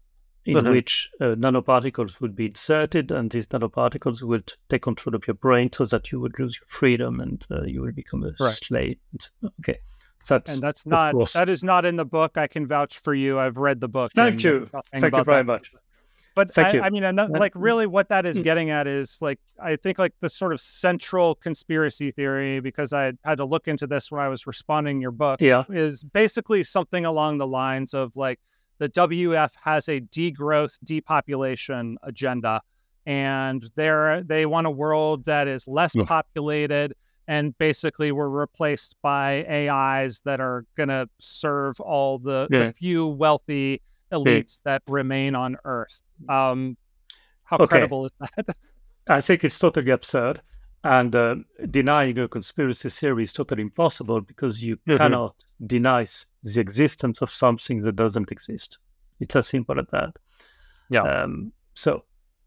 A: in
C: Mhm.
A: which uh, nanoparticles would be inserted, and these nanoparticles would take control of your brain so that you would lose your freedom and uh, you will become a
C: Right.
A: slave. Okay, that's
C: And that's
A: of
C: not
A: course.
C: that is not in the book. I can vouch for you. I've read the book.
A: Thank
C: and
A: you.
C: there's nothing
A: Thank you
C: about
A: very
C: that.
A: much.
C: But
A: Thank
C: I,
A: you.
C: I mean, ano-
A: Uh,
C: like really, what that is
A: mm.
C: getting at is like I think like the sort of central conspiracy theory, because I had to look into this when I was responding to your book,
A: Yeah.
C: is basically something along the lines of like the W F has a degrowth, depopulation agenda, and they're they want a world that is less
A: Yeah.
C: populated, and basically we're replaced by A Is that are gonna serve all the,
A: Yeah.
C: the few wealthy elites that remain on Earth. Um, how
A: Okay.
C: credible is that?
A: I think it's totally absurd, and uh, denying a conspiracy theory is totally impossible because you
C: Mhm.
A: cannot deny s- the existence of something that doesn't exist. It's as simple as that.
C: Yeah.
A: Um, so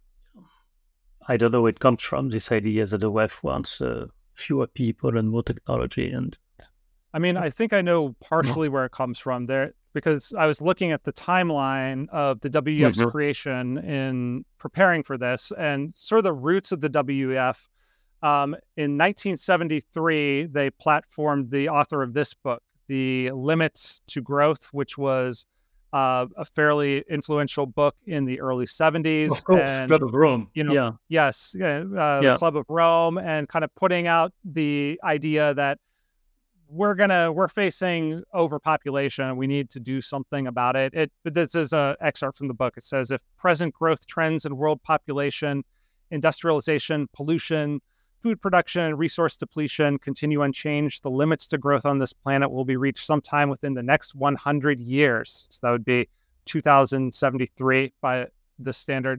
A: I don't know where it comes from. This idea that the W E F wants uh, fewer people and more technology, and
C: I mean, I think I know partially where it comes from there because I was looking at the timeline of the W E F's
A: Mhm.
C: creation in preparing for this and sort of the roots of the W E F. Um, in nineteen seventy-three, they platformed the author of this book, The Limits to Growth, which was uh, a fairly influential book in the early seventies.
A: of course,
C: And
A: Club of Rome.
C: you know,
A: yeah,
C: yes, uh, uh,
A: Yeah.
C: the Club of Rome, and kind of putting out the idea that we're gonna we're facing overpopulation. We need to do something about it. It this is an excerpt from the book. It says, if present growth trends in world population, industrialization, pollution, food production, and resource depletion continue unchanged, the limits to growth on this planet will be reached sometime within the next one hundred years. So that would be two thousand seventy-three by the standard.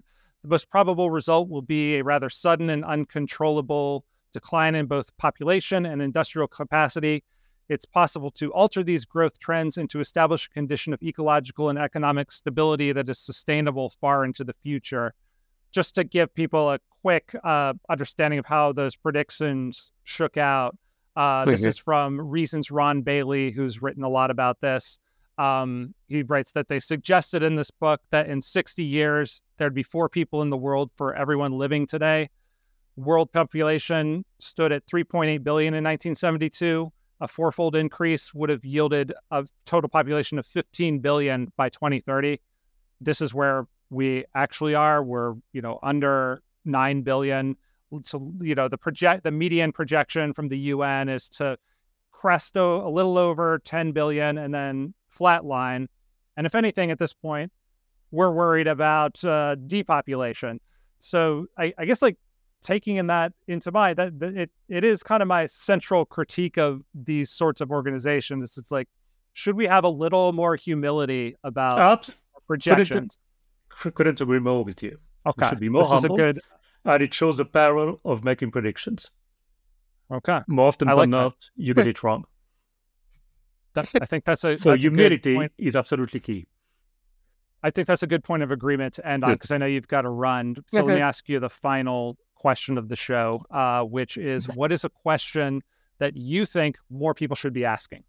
C: The most probable result will be a rather sudden and uncontrollable decline in both population and industrial capacity. It's possible to alter these growth trends and to establish a condition of ecological and economic stability that is sustainable far into the future. Just to give people a quick uh, understanding of how those predictions shook out, uh, this is from Reason's Ron Bailey, who's written a lot about this. Um, he writes that they suggested in this book that in sixty years, there'd be four people in the world for everyone living today. World population stood at three point eight billion in nineteen seventy-two. A fourfold increase would have yielded a total population of fifteen billion by twenty thirty. This is where we actually are. We're, you know, under nine billion. So, you know, the project, the median projection from the U N is to crest a little over ten billion and then flatline. And if anything, at this point, we're worried about uh, depopulation. So I, I guess like taking in that into mind, that, that it it is kind of my central critique of these sorts of organizations. It's, it's like, should we have a little more humility about
A: Abs-
C: projections?
A: Couldn't, couldn't agree more with you.
C: Okay,
A: We should be more
C: this
A: humble,
C: is a good.
A: and it shows the power of making predictions.
C: Okay,
A: More often
C: I
A: than
C: like that.
A: not, you get it wrong.
C: that's, I think that's a
A: So
C: that's a good
A: humility
C: point.
A: is absolutely key.
C: I think that's a good point of agreement to end on,
A: Good.
C: because I know you've got to run. So let me
B: Okay.
C: ask you the final question of the show, uh, which is, what is a question that you think more people should be asking?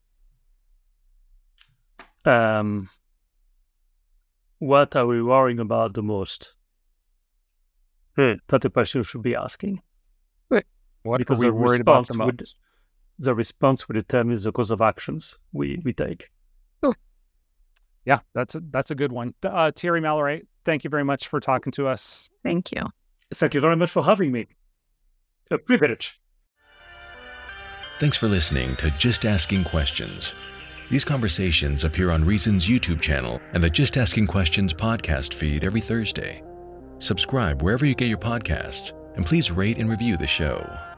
A: Um, what are we worrying about the most? That the question should be asking.
C: What
A: Because
C: are we
A: the
C: worried about
A: response
C: the
A: would
C: most?
A: the response will determine the course of actions we, we take.
C: Yeah, that's a, that's a good one. Uh, Thierry Malloret, thank you very much for talking to us.
B: Thank you.
A: Thank you very much for having me. A privilege.
D: Thanks for listening to Just Asking Questions. These conversations appear on Reason's YouTube channel and the Just Asking Questions podcast feed every Thursday. Subscribe wherever you get your podcasts, and please rate and review the show.